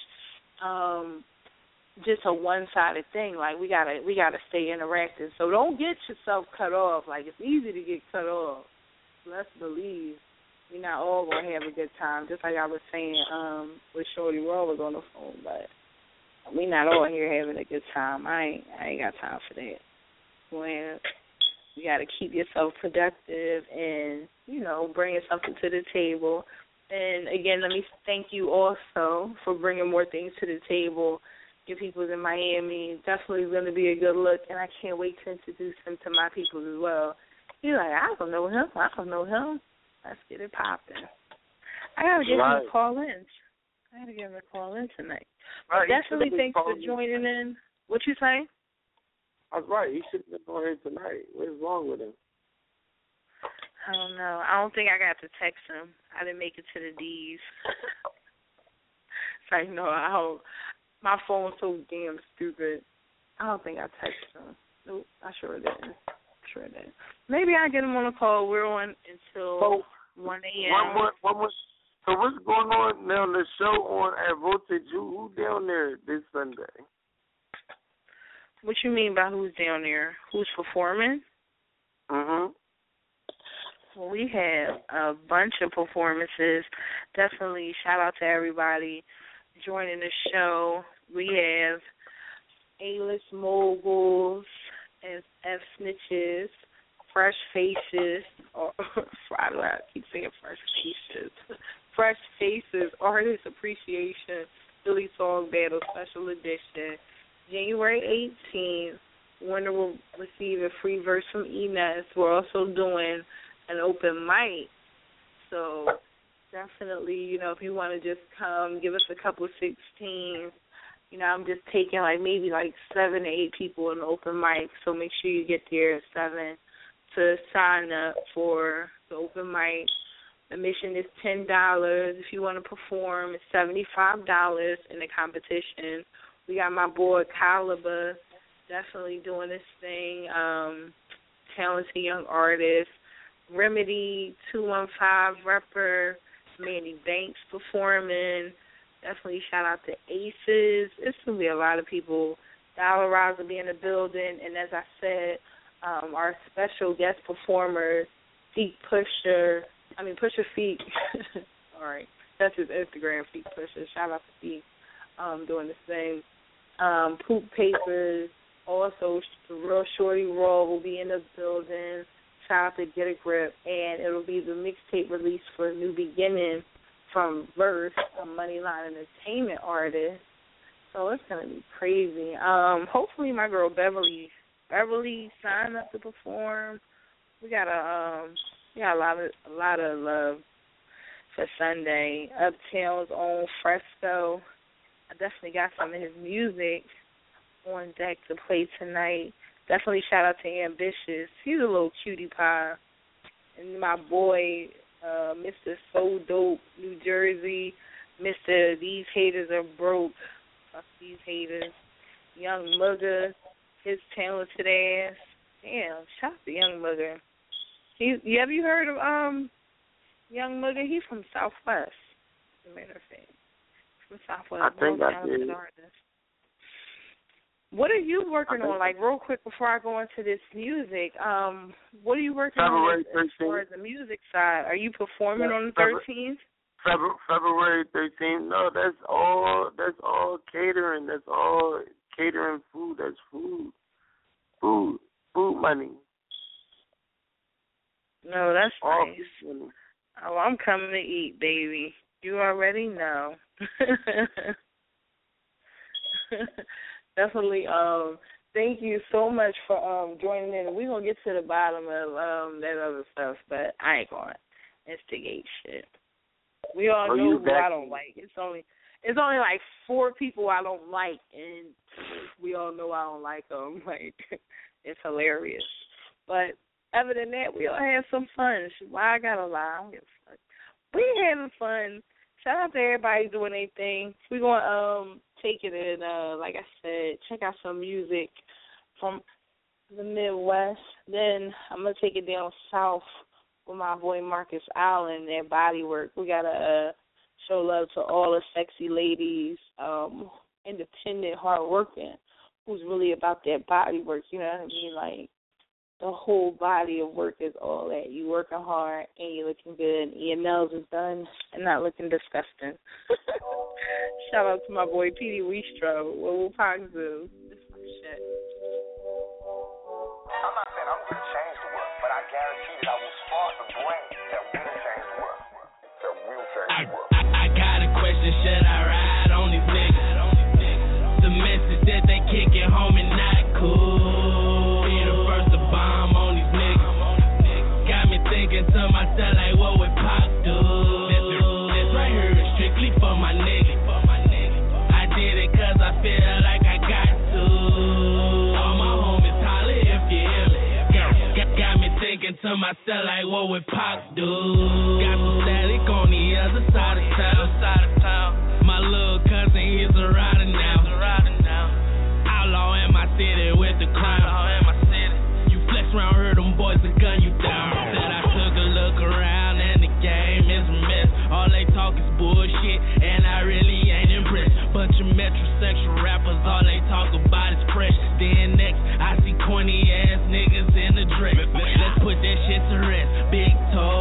um, just a one-sided thing. Like, we gotta we gotta stay interactive. So don't get yourself cut off. Like, it's easy to get cut off. Let's believe we're not all gonna have a good time. Just like I was saying um, with Shorty Raw was on the phone, but we not all here having a good time. I ain't I ain't got time for that. When you got to keep yourself productive and, you know, bringing something to the table. And, again, let me thank you also for bringing more things to the table. Your people's in Miami, definitely going to be a good look, and I can't wait to introduce him to my people as well. You're like, I don't know him. I don't know him. Let's get it popping. I got to get right. him a call in. I got to get him a call in tonight. Right, definitely thanks for joining in. What you say? I was right. He should have been on here tonight. What is wrong with him? I don't know. I don't think I got to text him. I didn't make it to the D's. It's like, no, I don't. My phone's so damn stupid. I don't think I texted him. Nope, I sure didn't. Sure didn't. Maybe I'll get him on a call. We're on until so, one a.m. One more, one more. So what's going on now on the show on at Voltage? Who, who down there this Sunday? What you mean by who's down there? Who's performing? Mm-hmm. we have a bunch of performances. Definitely shout out to everybody joining the show. We have A-list moguls and F snitches, fresh faces, or I don't know, I keep saying fresh faces. Fresh faces, artist appreciation, Philly Song Battle Special Edition. January eighteenth, winner will receive a free verse from Enes. We're also doing an open mic. So definitely, you know, if you want to just come, give us a couple sixteens. You know, I'm just taking like maybe like seven to eight people in the open mic. So make sure you get there at seven to sign up for the open mic. Admission is ten dollars. If you want to perform, it's seventy-five dollars in the competition. We got my boy Caliber definitely doing this thing. Um, talented young artist. Remedy, two one five rapper, Manny Banks performing. Definitely shout out to Aces. It's going to be a lot of people. Dollar Roz will be in the building. And as I said, um, our special guest performers, Feet Pusher, I mean Pusher Feet. All right. That's his Instagram, Feet Pusher. Shout out to Feet um, doing this thing. Um, Poop Papers. Also, the Real Shorty Raw will be in the building. Shout out to Get a Grip. And it'll be the mixtape release for New Beginning from Verse, a Moneyline Entertainment artist. So it's going to be crazy. Um, hopefully my girl Beverly, Beverly signed up to perform. We got a, um, we got a lot of, a lot of love for Sunday. Uptown's own Fresco. I definitely got some of his music on deck to play tonight. Definitely shout out to Ambitious. He's a little cutie pie. And my boy, uh, Mister So Dope, New Jersey. Mister These Haters Are Broke. Fuck these haters. Young Mugger, his talented ass. Damn, shout out to Young Mugger. He, you have you heard of um Young Mugger? He's from Southwest, as a matter of fact. From Southwest. I think I did. Artist. What are you working on? Like, real quick before I go into this music, um, what are you working on as, as far as the music side? Are you performing yeah, on the thirteenth? February, February thirteenth. No, that's all. That's all catering. That's all catering food. That's food. Food. Food money. No, that's all nice. Oh, I'm coming to eat, baby. You already know. Definitely. Um, thank you so much for um joining in. We're gonna get to the bottom of um that other stuff, but I ain't gonna instigate shit. We all oh, know who I don't like. It's only it's only like four people I don't like, and we all know I don't like them. Like, it's hilarious. But other than that, we all had some fun. Why I gotta lie? I don't give a fuck. We having fun. Shout out to everybody doing anything. We're gonna um take it and uh like I said, check out some music from the Midwest. Then I'm gonna take it down south with my boy Marcus Allen, their body work. We gotta uh, show love to all the sexy ladies, um, independent, hardworking, who's really about their body work, you know what I mean? Like, the whole body of work is all that. You working hard and you looking good and your nails is done and not looking disgusting. Shout out to my boy Petey Weestro. What will Pac do? This is my shit. I'm not saying I'm going to change the world, but I guarantee that I will spark the brain that will change the world. That will change the world. I, I got a question, should I ride on these niggas? The message that they kicking home and not cool. Be the first to bomb on these niggas. Got me thinking to myself like, what would Pac do? This, this right here is strictly for my niggas. I did it cause I feel like I got to. All my homies holler if you hear me. Got, got me thinking to myself like, what would Pac do? Got some static on the other side of town. Side of town. My little cousin, he's a rider now. Outlaw in my city with the crown. You flex around, heard them boys to gun you down. Said I took a look around and the game is a mess. All they talk is bullshit and I really ain't impressed. Bunch of metrosexual rappers, all they talk about is fresh. Then next, I see corny ass niggas in the dress. Let's put that shit to rest. Big talk.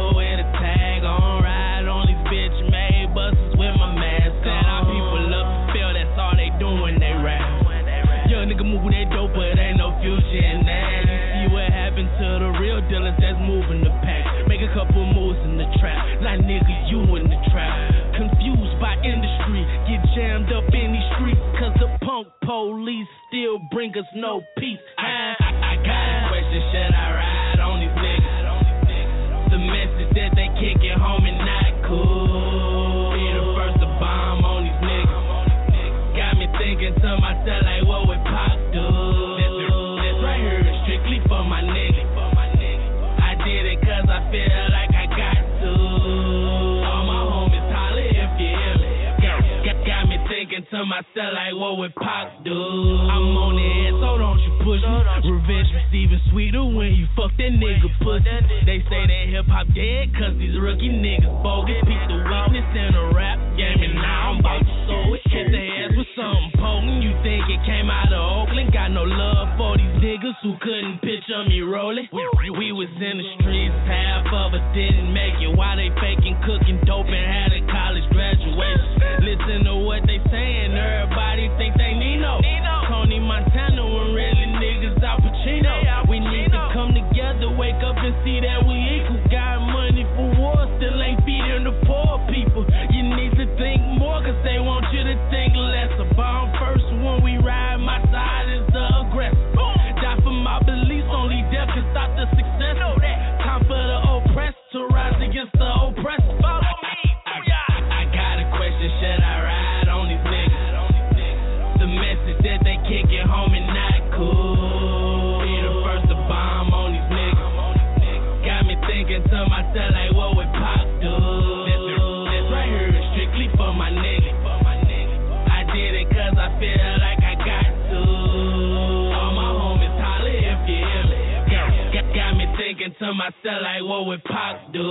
bring us no peace. I, I, I got a question, should I ride on these niggas? The message that they kicking home and not cool. Be the first to bomb on these niggas. Got me thinking to myself like, what would Pac do? This, this right here is strictly for my niggas. I did it cause I feel like I got to. All my homies holler if you hear me. Got, got, got me thinking to myself like, what would Pac do? I'm on the edge, so don't you push me. Revenge is even sweeter when you fuck that nigga pussy. They say that hip-hop dead cause these rookie niggas bogus. Piece the weakness in the rap game and now I'm about to sow it. Hit the ass with something potent. You think it came out of Oakland? Got no love for these niggas who couldn't picture me rolling. We, we was in the streets, half of us didn't make it. Why they faking, cooking dope and had a college graduation? Listen to what they saying, everybody think they Nino. Tony Montana when really niggas Al Pacino. We need to come together, wake up and see that we equal. Got money for war, still ain't feeding the poor people. You need to think more cause they want you to think less. A bomb first when we ride, my side is the aggressor. Die for my beliefs, only death can stop the success. Time for the oppressed to rise against the oppressed. Follow me. I, I got a question, should I ride on these niggas? The message that they kicking home and not cool. Be the first to bomb on these niggas. Got me thinking to myself like, what would Pac do? This, this right here is strictly for my niggas. I did it cause I feel like I got to. All my homies holler if you hear me. Got, got, got me thinking to myself like, what would Pac do?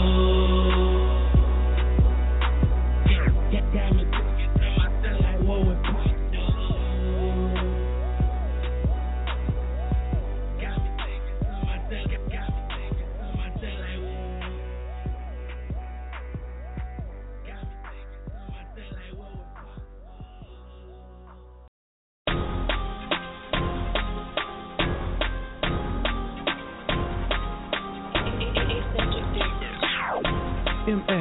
Got, got me thinking to myself like, what would Pac do? Got me thinking to myself, got, got me thinking to myself like, what? Got me thinking to myself like, what would Pac do? M A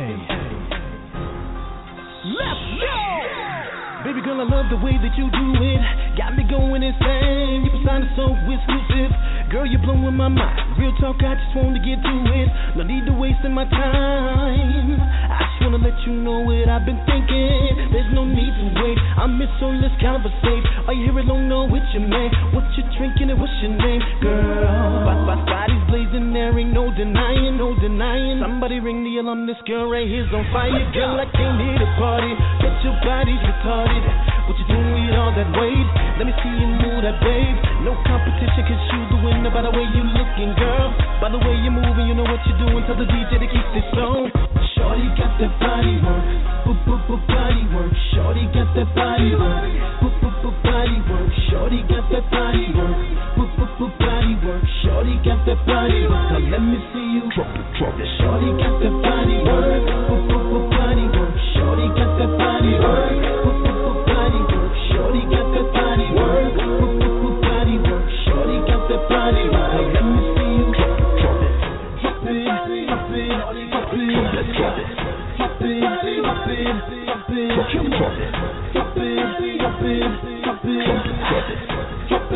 Let's go! Baby girl, I love the way that you do it. Got me going insane. Your persona so exclusive. Girl, you're blowing my mind. Real talk, I just want to get to it. No need to waste my time. I just want to let you know what I've been thinking. There's no need to wait. I'm in, so let's conversate. Are you here alone? No, with your man. What you drinking and what's your name? Girl, my, my body's blazing. There ain't no denying, no denying. Somebody ring the alarm. This girl right here's on fire. Girl, I came here to party. Bet your body's retarded. What you doing with all that weight? Let me see you move that, babe. No competition, cause you the winner by the way you looking, girl. By the way you moving, you know what you're doing. Tell the D J to keep this on. Shorty got that body work. Boop, boop, boop, body work. Shorty got that body work. Boop, boop, boop, body work. Shorty got that body work. Boop, boop, boop, body work. Shorty got that body work. Now let me see you drop it, drop it. Shorty got that body work. Boop, boop, boop, body work. Shorty got that body work. Boop, boop, boop, body work. Shorty got that body work. Boop, boop, boop, body work. Shorty got that body work. Now let me see you drop it, drop it. Drop it, drop it, drop it. Let's drop it. Drop it, drop it, drop it. Drop it, drop it, drop it. Drop it, drop it, drop it. Drop it, drop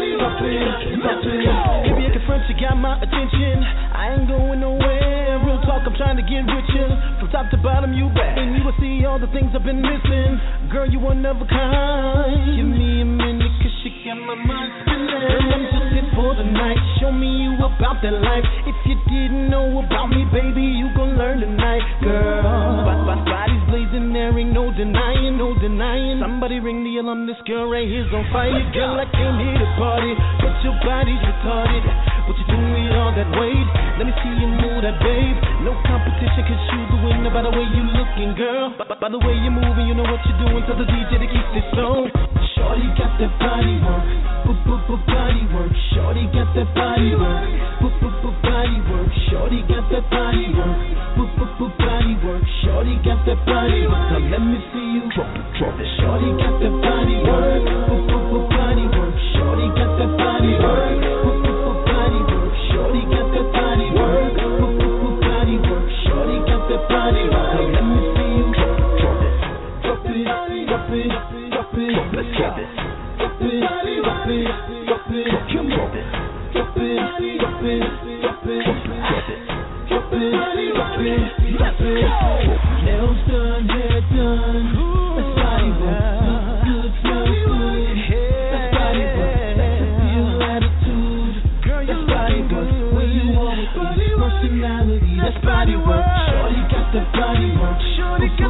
it, drop it. Baby, I confront you, got my attention. I ain't going nowhere. Real talk, I'm trying to get richer. From top to bottom, you back. And you will see all the things I've been missing. Girl, you one of a kind. Give me a minute, cause she got my mind spinning. Girl, I'm just here for the night. Show me you about that life. If you didn't know about me, baby, you gon' learn tonight. Girl, my, my body's blazing, there ain't no denying, no denying. Somebody ring the alarm, this girl right here's on fire. Girl, I came here to party, but your body's retarded. What you doing with all that weight? Let me see you move that, babe. No competition, cause you the winner by the way you looking, girl. By, by the way you moving, you know what you're doing. Tell the D J to keep this on. Shorty got that body work. Boop, boop, boop, body work. Shorty got that body work. Boop, boop, boop, body work. Shorty got that body work. Boop, boop, boop, body work. Shorty got that body work. Now let me see you drop it, drop it. Shorty got that body work. Boop, boop, boop, body work. Shorty got that body work. Boop, boop, boop, body work. Shorty got that body work. Boop, boop, boop, body work. Shorty got that body work. Now let me see you drop it, drop it. Drop it, drop it, drop it. Let's drop it. Drop it, drop it, drop it.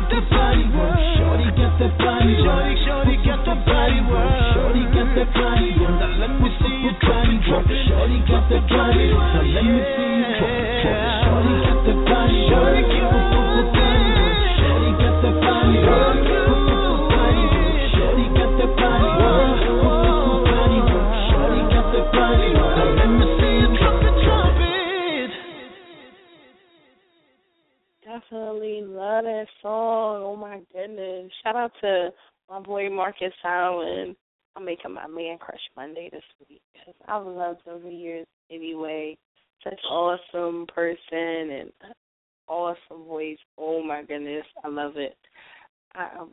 that body work. Shorty got that body work. Shorty got that body work. Shorty got that body work. Now let me see you body work. Shorty got that body work. Now let me see you twerk. Shorty got that body work. Shorty got that body work. Shorty got that body work. Shorty got that body work. Shorty got that body work. Now let me see you drop the trumpet. Definitely love that song. Oh my goodness. Shout out to my boy Marcus Allen. I'm making my man crush Monday this week because I've loved him for years anyway. Such an awesome person and awesome voice. Oh my goodness. I love it. I am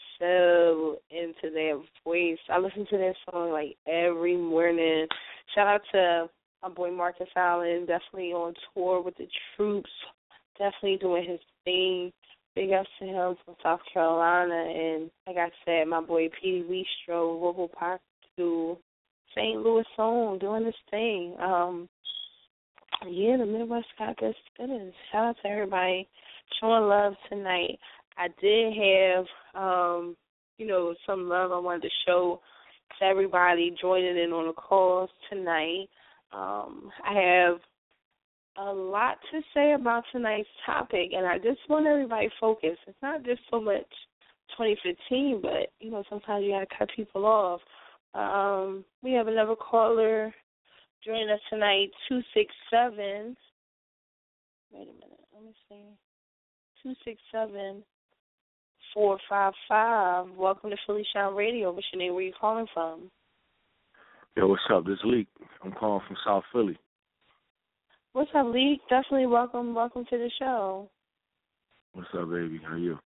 so into their voice. I listen to their song like every morning. Shout out to my boy Marcus Allen, definitely on tour with the troops, definitely doing his thing. Big ups to him from South Carolina. And like I said, my boy Petey Weestro, Vocal Park to Saint Louis Song, doing his thing. Um, yeah, the Midwest got good spinners. Shout out to everybody showing love tonight. I did have, um, you know, some love I wanted to show to everybody joining in on the calls tonight. Um, I have a lot to say about tonight's topic, and I just want everybody focused. It's not just so much twenty fifteen, but, you know, sometimes you got to cut people off. Um, we have another caller joining us tonight, two six seven. Wait a minute, let me see. two six seven, four five five. Welcome to Philly Sound Radio. What's your name? Where you calling from? Yo, what's up? This is Leek. I'm calling from South Philly. What's up, Leek? Definitely welcome, welcome to the show. What's up, baby? How are you?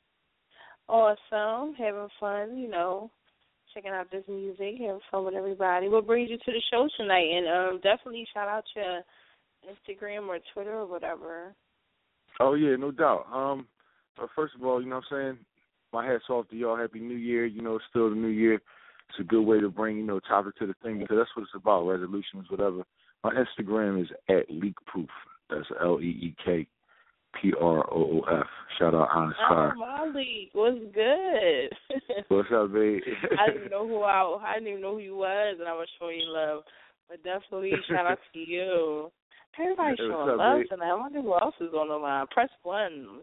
Awesome. Having fun, you know, checking out this music, having fun with everybody. What brings you to the show tonight? And um, definitely shout out your Instagram or Twitter or whatever. Oh, yeah, no doubt. Um, uh, first of all, you know what I'm saying? My hat's off to y'all. Happy New Year. You know, it's still the new year. It's a good way to bring, you know, topic to the thing because that's what it's about, resolutions, whatever. My Instagram is at Leakproof. That's L E E K P R O O F. Shout out Honest Fire. Oh, my Leak. What's good? What's up, babe? I didn't know who I, I didn't even know who you was, and I was showing you love. But definitely shout out to you. Everybody Hey, showing up, love babe? tonight. I wonder who else is on the line. Press one.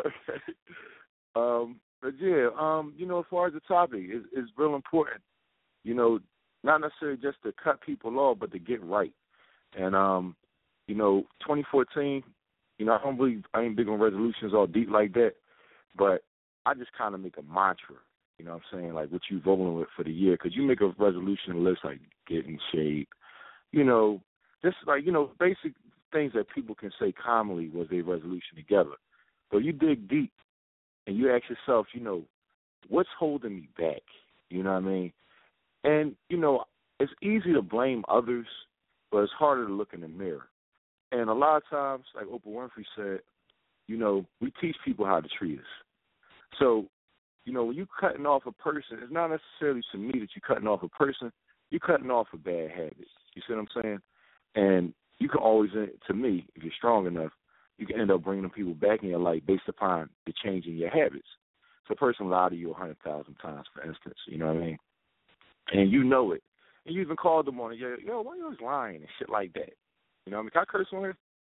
um, but yeah, um, you know, as far as the topic, it's, it's real important. You know, not necessarily just to cut people off, but to get right. And um, you know, twenty fourteen. You know, I don't believe I ain't big on resolutions all deep like that, but I just kind of make a mantra. You know what I'm saying? Like what you rolling with for the year, because you make a resolution list like get in shape. You know, just like you know, basic things that people can say commonly was their resolution together. But you dig deep and you ask yourself, you know, what's holding me back? You know what I mean? And, you know, it's easy to blame others, but it's harder to look in the mirror. And a lot of times, like Oprah Winfrey said, you know, we teach people how to treat us. So, you know, when you're cutting off a person, it's not necessarily to me that you're cutting off a person. You're cutting off a bad habit. You see what I'm saying? And you can always, to me, if you're strong enough, you can end up bringing people back in your life based upon the change in your habits. So a person lied to you a hundred thousand times, for instance, you know what I mean? And you know it. And you even called them on it. Yo, yo, why you always lying and shit like that? You know what I mean? Can I curse on here?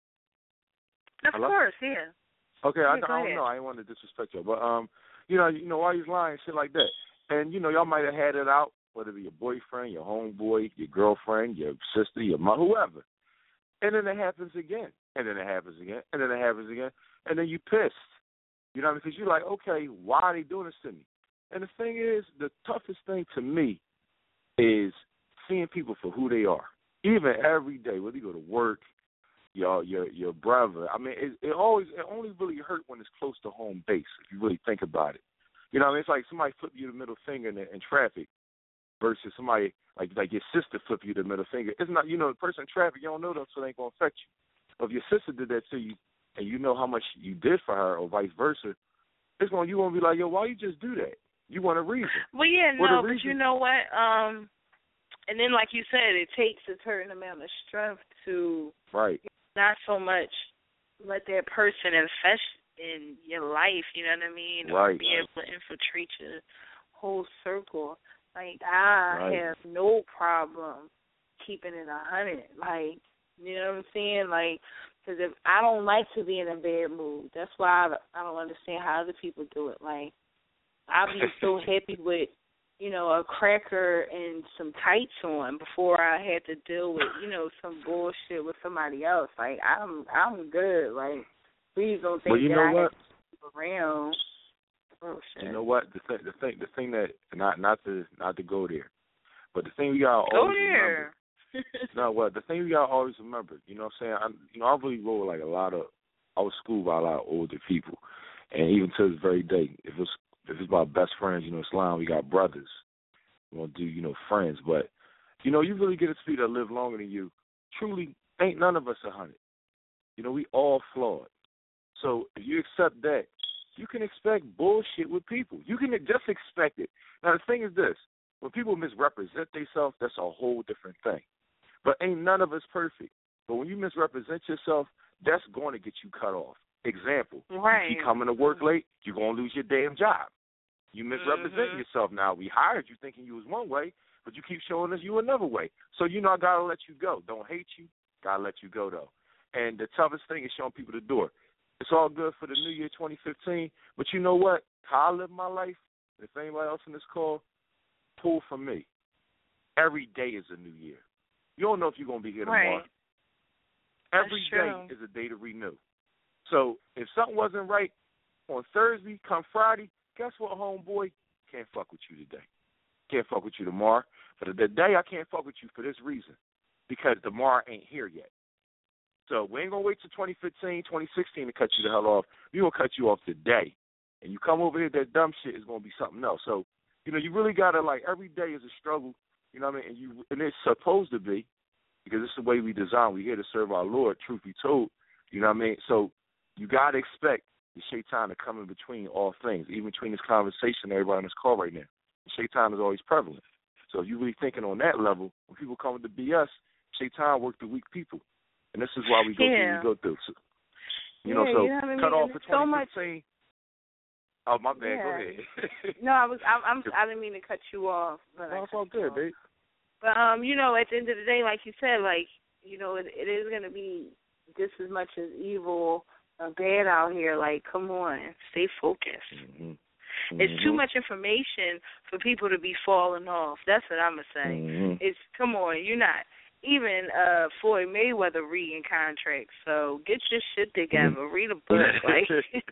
Of Hello? course, yeah. Okay, yeah, I, I don't ahead. know. I didn't want to disrespect you. But, um, you know, you know why he's lying, shit like that. And, you know, y'all might have had it out, whether it be your boyfriend, your homeboy, your girlfriend, your sister, your mother, whoever. And then it happens again. And then it happens again. And then it happens again. And then you pissed. You know what I mean? Because you're like, okay, why are they doing this to me? And the thing is, the toughest thing to me is seeing people for who they are. Even every day, whether you go to work, your your your brother. I mean, it, it always it only really hurt when it's close to home base, if you really think about it. You know what I mean? It's like somebody flip you the middle finger in, in traffic versus somebody like like your sister flip you the middle finger. It's not, you know, the person in traffic, you don't know them, so it ain't going to affect you. But if your sister did that to you and you know how much you did for her or vice versa, it's going you won't be like, yo, why you just do that? You want a reason. Well, yeah, what no, but you know what? Um, and then, like you said, it takes a certain amount of strength to right. not so much let that person infest in your life, you know what I mean? Right. Or be able to infiltrate your whole circle. Like, I Right. have no problem keeping it a hundred. Like, you know what I'm saying? Like, because if I don't like to be in a bad mood, that's why I, I don't understand how other people do it. Like, I'll be so happy with, you know, a cracker and some tights on before I had to deal with, you know, some bullshit with somebody else. Like, I'm I'm good. Like, please don't think well, you that know I what? have to keep around. Oh, shit. You know what? The thing, the thing, the thing that not not to not to go there, but the thing we gotta Go always there. remember. No, what the thing we gotta always remember. You know what I'm saying? I, you know, I really roll with like a lot of. I was schooled by a lot of older people, and even to this very day, if it's if it's my best friends, you know, Islam, we got brothers. We gonna do, you know, friends, but you know, you really get a speed that live longer than you. Truly, ain't none of us a hundred. You know, we all flawed. So if you accept that, you can expect bullshit with people. You can just expect it. Now the thing is this: when people misrepresent themselves, that's a whole different thing. But ain't none of us perfect. But when you misrepresent yourself, that's going to get you cut off. Example: right. You keep coming to work late, you're gonna lose your damn job. You misrepresent mm-hmm. yourself. Now, we hired you thinking you was one way, but you keep showing us you another way. So, you know, I got to let you go. Don't hate you. Got to let you go, though. And the toughest thing is showing people the door. It's all good for the new year twenty fifteen, but you know what? How I live my life, if anybody else in this call, pull from me. Every day is a new year. You don't know if you're going to be here tomorrow. Right. Every That's day true. is a day to renew. So if something wasn't right on Thursday, come Friday, guess what, homeboy? Can't fuck with you today. Can't fuck with you tomorrow. But today I can't fuck with you for this reason, because tomorrow ain't here yet. So we ain't going to wait till twenty fifteen, twenty sixteen to cut you the hell off. We're going to cut you off today. And you come over here, that dumb shit is going to be something else. So, you know, you really got to, like, every day is a struggle, you know what I mean? And, you, and it's supposed to be, because it's the way we design. We're here to serve our Lord, truth be told, you know what I mean? So you got to expect the shaitan to come in between all things, even between this conversation and everybody on this call right now. The shaitan is always prevalent. So if you're really thinking on that level, when people come to B S, shaitan work through weak people. And this is why we go yeah. through what we go through. So, you yeah, know, so you know what I mean? cut off for so twenty fifteen. Much... Oh, my bad. Yeah. Go ahead. no, I was. I, I'm. I didn't mean to cut you off. But no, it's all good, babe. But um, you know, at the end of the day, like you said, like you know, it, it is going to be just as much as evil or bad out here. Like, come on, stay focused. Mm-hmm. It's mm-hmm. too much information for people to be falling off. That's what I'm gonna say. Mm-hmm. It's come on, you're not. Even uh, Floyd Mayweather reading contracts, so get your shit together. Read a book, like.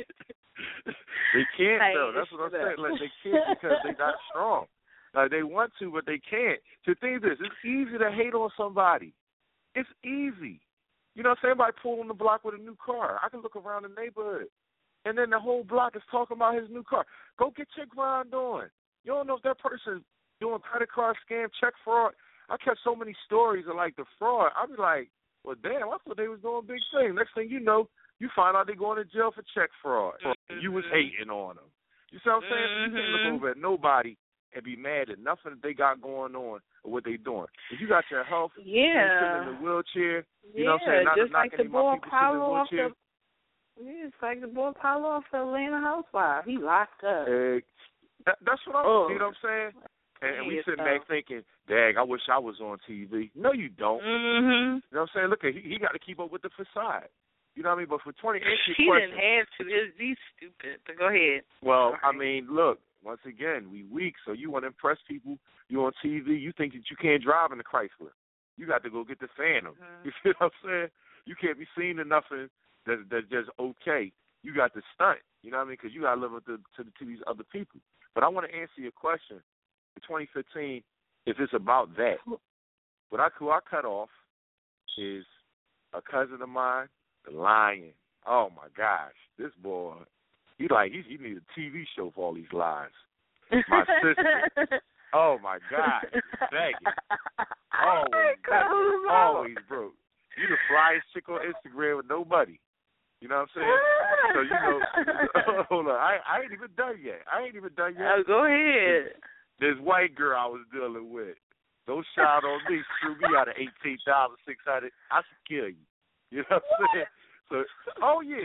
They can't like, though. That's what I'm saying. Like they can't because they're not strong. Like they want to, but they can't. The thing is this: it's easy to hate on somebody. It's easy. You know, say somebody pulling the block with a new car. I can look around the neighborhood, and then the whole block is talking about his new car. Go get your grind on. You don't know if that person's doing credit card scam, check fraud. I kept so many stories of, like, the fraud. I'd be like, well, damn, I thought they was doing big things. Next thing you know, you find out they're going to jail for check fraud. Mm-hmm. You was hating on them. You see what I'm saying? Mm-hmm. So you can't look over at nobody and be mad at nothing that they got going on or what they doing. If you got your health, yeah. you're sitting in the wheelchair, you yeah, know what I'm saying? Not just knocking like the any of my boy people Paulo sitting in off wheelchair. the, yeah, it's like the boy Paulo off the Atlanta Housewives. He locked up. Uh, that, that's what I'm, oh. you know what I'm saying? And, and we Yeah, sitting so. back thinking, dang, I wish I was on T V. No, you don't. Mm-hmm. You know what I'm saying? Look, he, he got to keep up with the facade. You know what I mean? But for twenty, answer your he question. didn't have to. He's, he's stupid. But go ahead. Well, Sorry. I mean, look, once again, we weak, so you want to impress people. You on T V, you think that you can't drive in the Chrysler. You got to go get the Phantom. Mm-hmm. You see what I'm saying? You can't be seen in nothing that, that's just okay. You got to stunt. You know what I mean? Because you got to live up to, to, to these other people. But I want to answer your question. For twenty fifteen, if it's about that, what I, who I cut off is a cousin of mine, the Lion. Oh, my gosh. This boy, he like, he, he needs a T V show for all these lies. My sister. Oh, my God. Begging. Always, begging. Always broke. You the flyest chick on Instagram with no money. You know what I'm saying? So, you know, hold on. I, I ain't even done yet. I ain't even done yet. Oh, go ahead. This white girl I was dealing with. Don't shout on me. Screw me out of eighteen thousand six hundred dollars. I should kill you. You know what I'm saying? So, oh, yeah.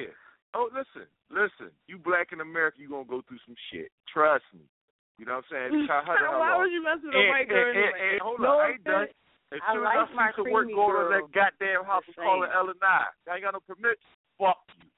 Oh, listen, listen. You black in America, you gonna go through some shit. Trust me. You know what I'm saying? Why would you mess with a and, white girl and, anyway? and, and, hold no on, I ain't done. As I soon like as I my see some work creamy going on girl. that goddamn house, I'm calling L and I. I ain't got no permit. Fuck you.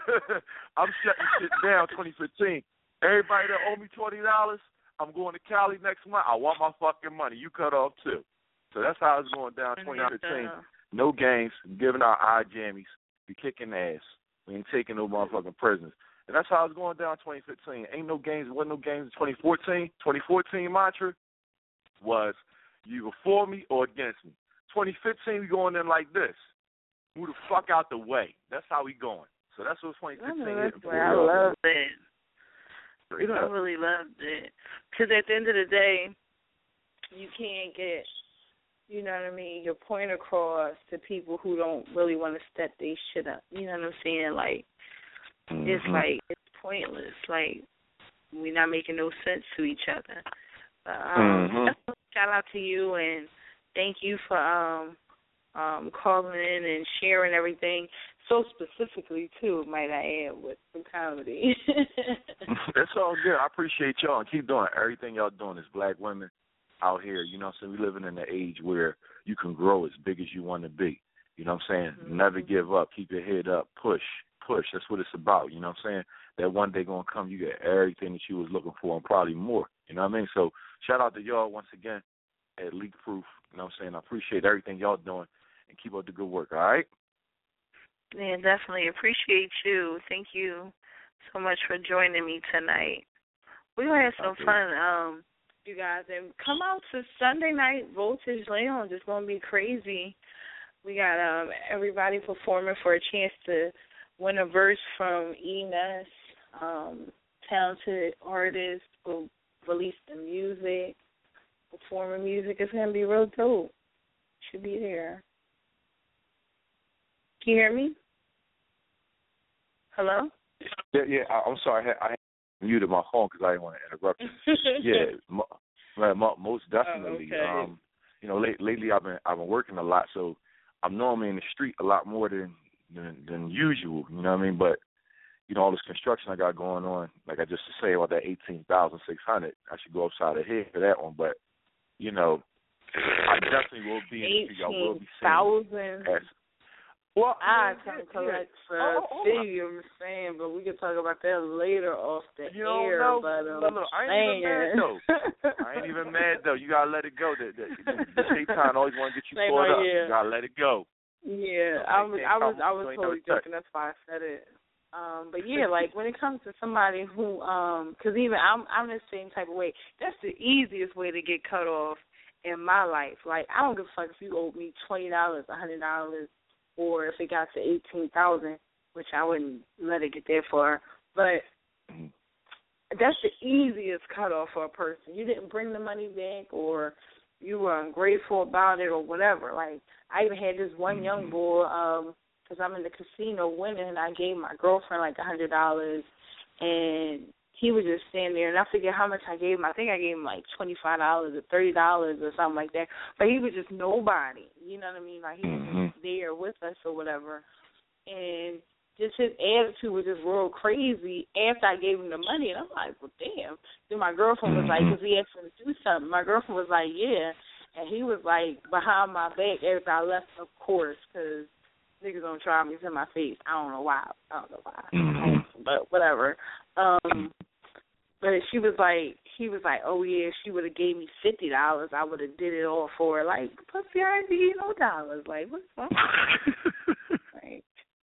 I'm shutting shit down twenty fifteen. Everybody that owe me twenty dollars, I'm going to Cali next month. I want my fucking money. You cut off too. So that's how it's going down twenty fifteen. No games, giving out eye jammies, be kicking ass. We ain't taking no motherfucking prisoners. And that's how it's going down twenty fifteen. Ain't no games, wasn't no games in twenty fourteen. twenty fourteen mantra was you either for me or against me. twenty fifteen, we going in like this. Move the fuck out the way. That's how we going. So that's what twenty fifteen I, hitting for. I love it. Straight I up. really loved it. Because at the end of the day, you can't get, you know what I mean, your point across to people who don't really want to step their shit up. You know what I'm saying? Like, mm-hmm. it's like, it's pointless. Like, we're not making no sense to each other. But, um, mm-hmm. shout out to you, and thank you for um, um, calling in and sharing everything. So specifically, too, might I add, with some comedy. That's all good. I appreciate y'all, and keep doing everything y'all doing as black women out here. You know what I'm saying? We're living in an age where you can grow as big as you want to be. You know what I'm saying? Mm-hmm. Never give up. Keep your head up. Push. Push. That's what it's about. You know what I'm saying? That one day going to come, you get everything that you was looking for and probably more. You know what I mean? So shout out to y'all once again at Leak Proof. You know what I'm saying? I appreciate everything y'all doing, and keep up the good work, all right? Yeah, definitely appreciate you. Thank you so much for joining me tonight. We're going to have some okay. fun, um, you guys. And come out to Sunday night Voltage Lounge. It's going to be crazy. We got um, everybody performing for a chance to win a verse from Enes. Um, talented artists will release the music, performing music. It's going to be real dope. Should be there. Can you hear me? Hello? Yeah, yeah. I, I'm sorry. I, I muted my phone because I didn't want to interrupt you. yeah, mo, mo, most definitely. Oh, okay. Um, you know, late, lately I've been I've been working a lot, so I'm normally in the street a lot more than than, than usual. You know what I mean? But you know, all this construction I got going on, like I just say about that eighteen thousand six hundred, I should go upside the head for that one. But you know, I definitely will be in the street. I will be seeing Well, I yeah, can yeah, collect yeah. for oh, oh, city, I'm saying, but we can talk about that later off the you air. Don't know. But um, look, look, I ain't even mad though. I ain't even mad though. You gotta let it go. The, the, the, the Satan always want to get you Same caught up. yeah. You gotta let it go. Yeah, I was, I was, I was totally joking. That's why I said it. Um, but yeah, like when it comes to somebody who, um, because even I'm, I'm the same type of way. That's the easiest way to get cut off in my life. Like I don't give a fuck if you owe me twenty dollars, a hundred dollars. Or if it got to eighteen thousand, which I wouldn't let it get there for. But that's the easiest cutoff for a person. You didn't bring the money back, or you were ungrateful about it, or whatever. Like I even had this one young boy, um, because I'm in the casino winning, and I gave my girlfriend like a hundred dollars, and he was just standing there, and I forget how much I gave him. I think I gave him like twenty-five dollars or thirty dollars or something like that. But he was just nobody. You know what I mean? Like he was mm-hmm. just there with us or whatever. And just his attitude was just real crazy after I gave him the money. And I'm like, well, damn. Then my girlfriend was like, because he asked me to do something. My girlfriend was like, yeah. And he was like behind my back after I left, of course, because niggas don't try me to my face. I don't know why. I don't know why. Mm-hmm. But whatever. Um, but she was like, he was like, oh yeah, she would have gave me fifty dollars. I would have did it all for her. Like, pussy, I ain't give you no dollars. Like, what's wrong? Like,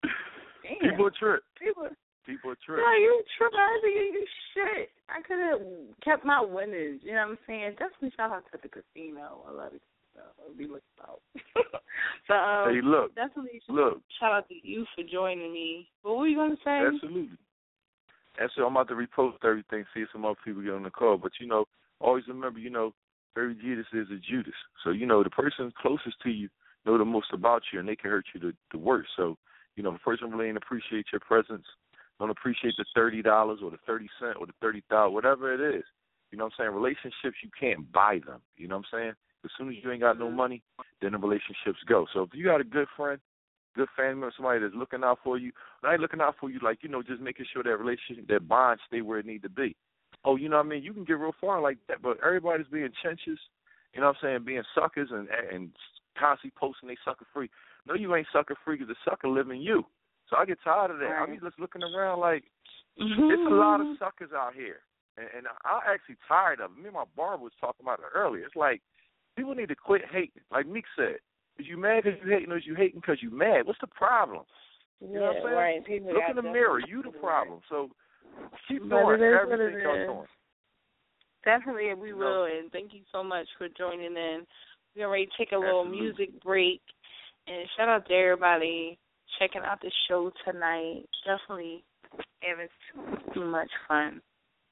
damn. People trip. People, People trip. Yeah, you trip. I didn't give you shit. I could have kept my winnings. You know what I'm saying? Definitely shout out to the casino. I love it. I'll be looking out. So, um, hey, look. Definitely look. shout out to you for joining me. What were you going to say? Absolutely. And so I'm about to repost everything, see if some other people get on the call. But, you know, always remember, you know, every Judas is a Judas. So, you know, the person closest to you know the most about you, and they can hurt you the, the worst. So, you know, if a person really ain't appreciate your presence, don't appreciate the thirty dollars or the thirty cents or the thirty thousand dollars, whatever it is. You know what I'm saying? Relationships, you can't buy them. You know what I'm saying? As soon as you ain't got no money, then the relationships go. So if you got a good friend good family member, somebody that's looking out for you. Not looking out for you, like, you know, just making sure that relationship, that bond stay where it need to be. Oh, you know what I mean? You can get real far like that, but everybody's being chinches, you know what I'm saying, being suckers and and constantly posting they sucker free. No, you ain't sucker free because the sucker live in you. So I get tired of that. Right. I mean, just looking around like, mm-hmm. It's a lot of suckers out here. And, and I'm actually tired of it. Me and my barber was talking about it earlier. It's like, people need to quit hating. Like Meek said, is you mad because you hating or is you hating because you mad? What's the problem? You know yeah, what I'm saying? Right. People Look in the mirror. You the problem. So keep doing everything y'all doing. Definitely, we will. And thank you so much for joining in. We're ready to take a little Absolutely. music break. And shout out to everybody checking out the show tonight. Definitely having too, too much fun.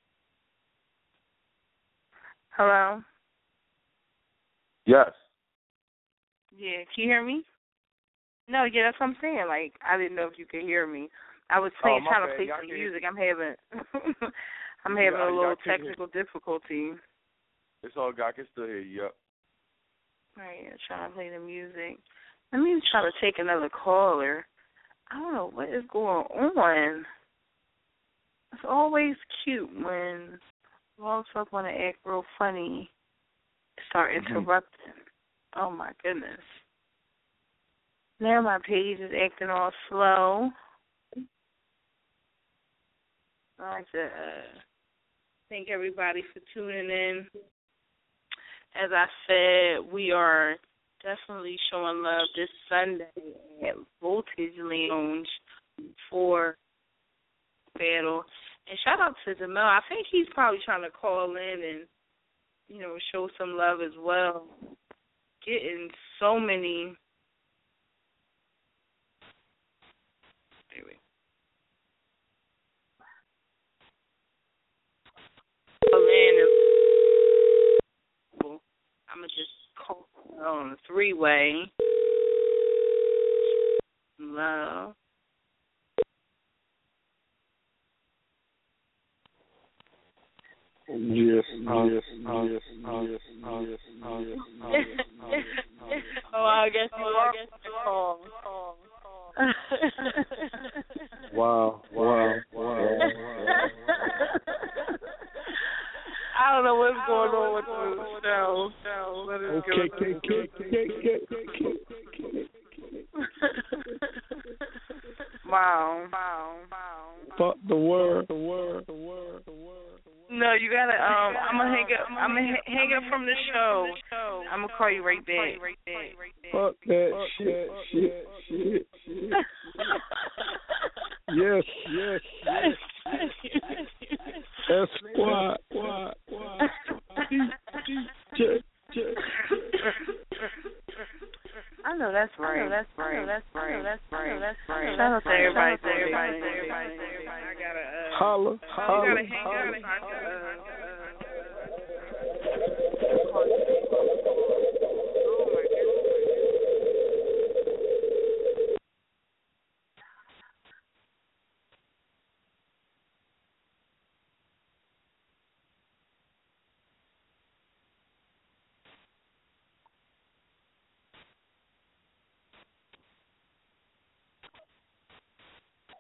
Hello? Yes. Yeah, can you hear me? No, yeah, that's what I'm saying. Like, I didn't know if you could hear me. I was playing, oh, trying bad. to play Y'all some can... music. I'm having, I'm having yeah, a little technical difficulty. It's all good. I can still hear you. Yep. All right, yeah, trying to play the music. Let me try to take another caller. I don't know what is going on. It's always cute when blog talk want to act real funny, start interrupting. Mm-hmm. Oh, my goodness. Now my page is acting all slow. I like to uh, thank everybody for tuning in. As I said, we are definitely showing love this Sunday at Voltage Lounge for Battle. And shout out to Jamel. I think he's probably trying to call in and, you know, show some love as well. Getting so many. Anyway. Call in and I'm going to just call on the three-way. Love. Yes, yes, yes, yes, yes, yes, yes. Oh, I guess you are the call. Wow, wow, wow. I don't know what's going on with the show. Okay, okay, okay, okay, Wow, wow, wow. Fuck the word, the word, the word, the word. No, you gotta. Um, I'm gonna hang up. I'm gonna hang up from the show. I'm gonna call you right back. Fuck that shit, shit, shit, shit. Yes, yes, yes. That's squad, squad, squad. I know that's right. I know that's right. I know that's right. I know that's right. I know that's right. Shout out to everybody. To everybody. To everybody. I gotta. Uh, holla, holla, I gotta hang holla, up. holla.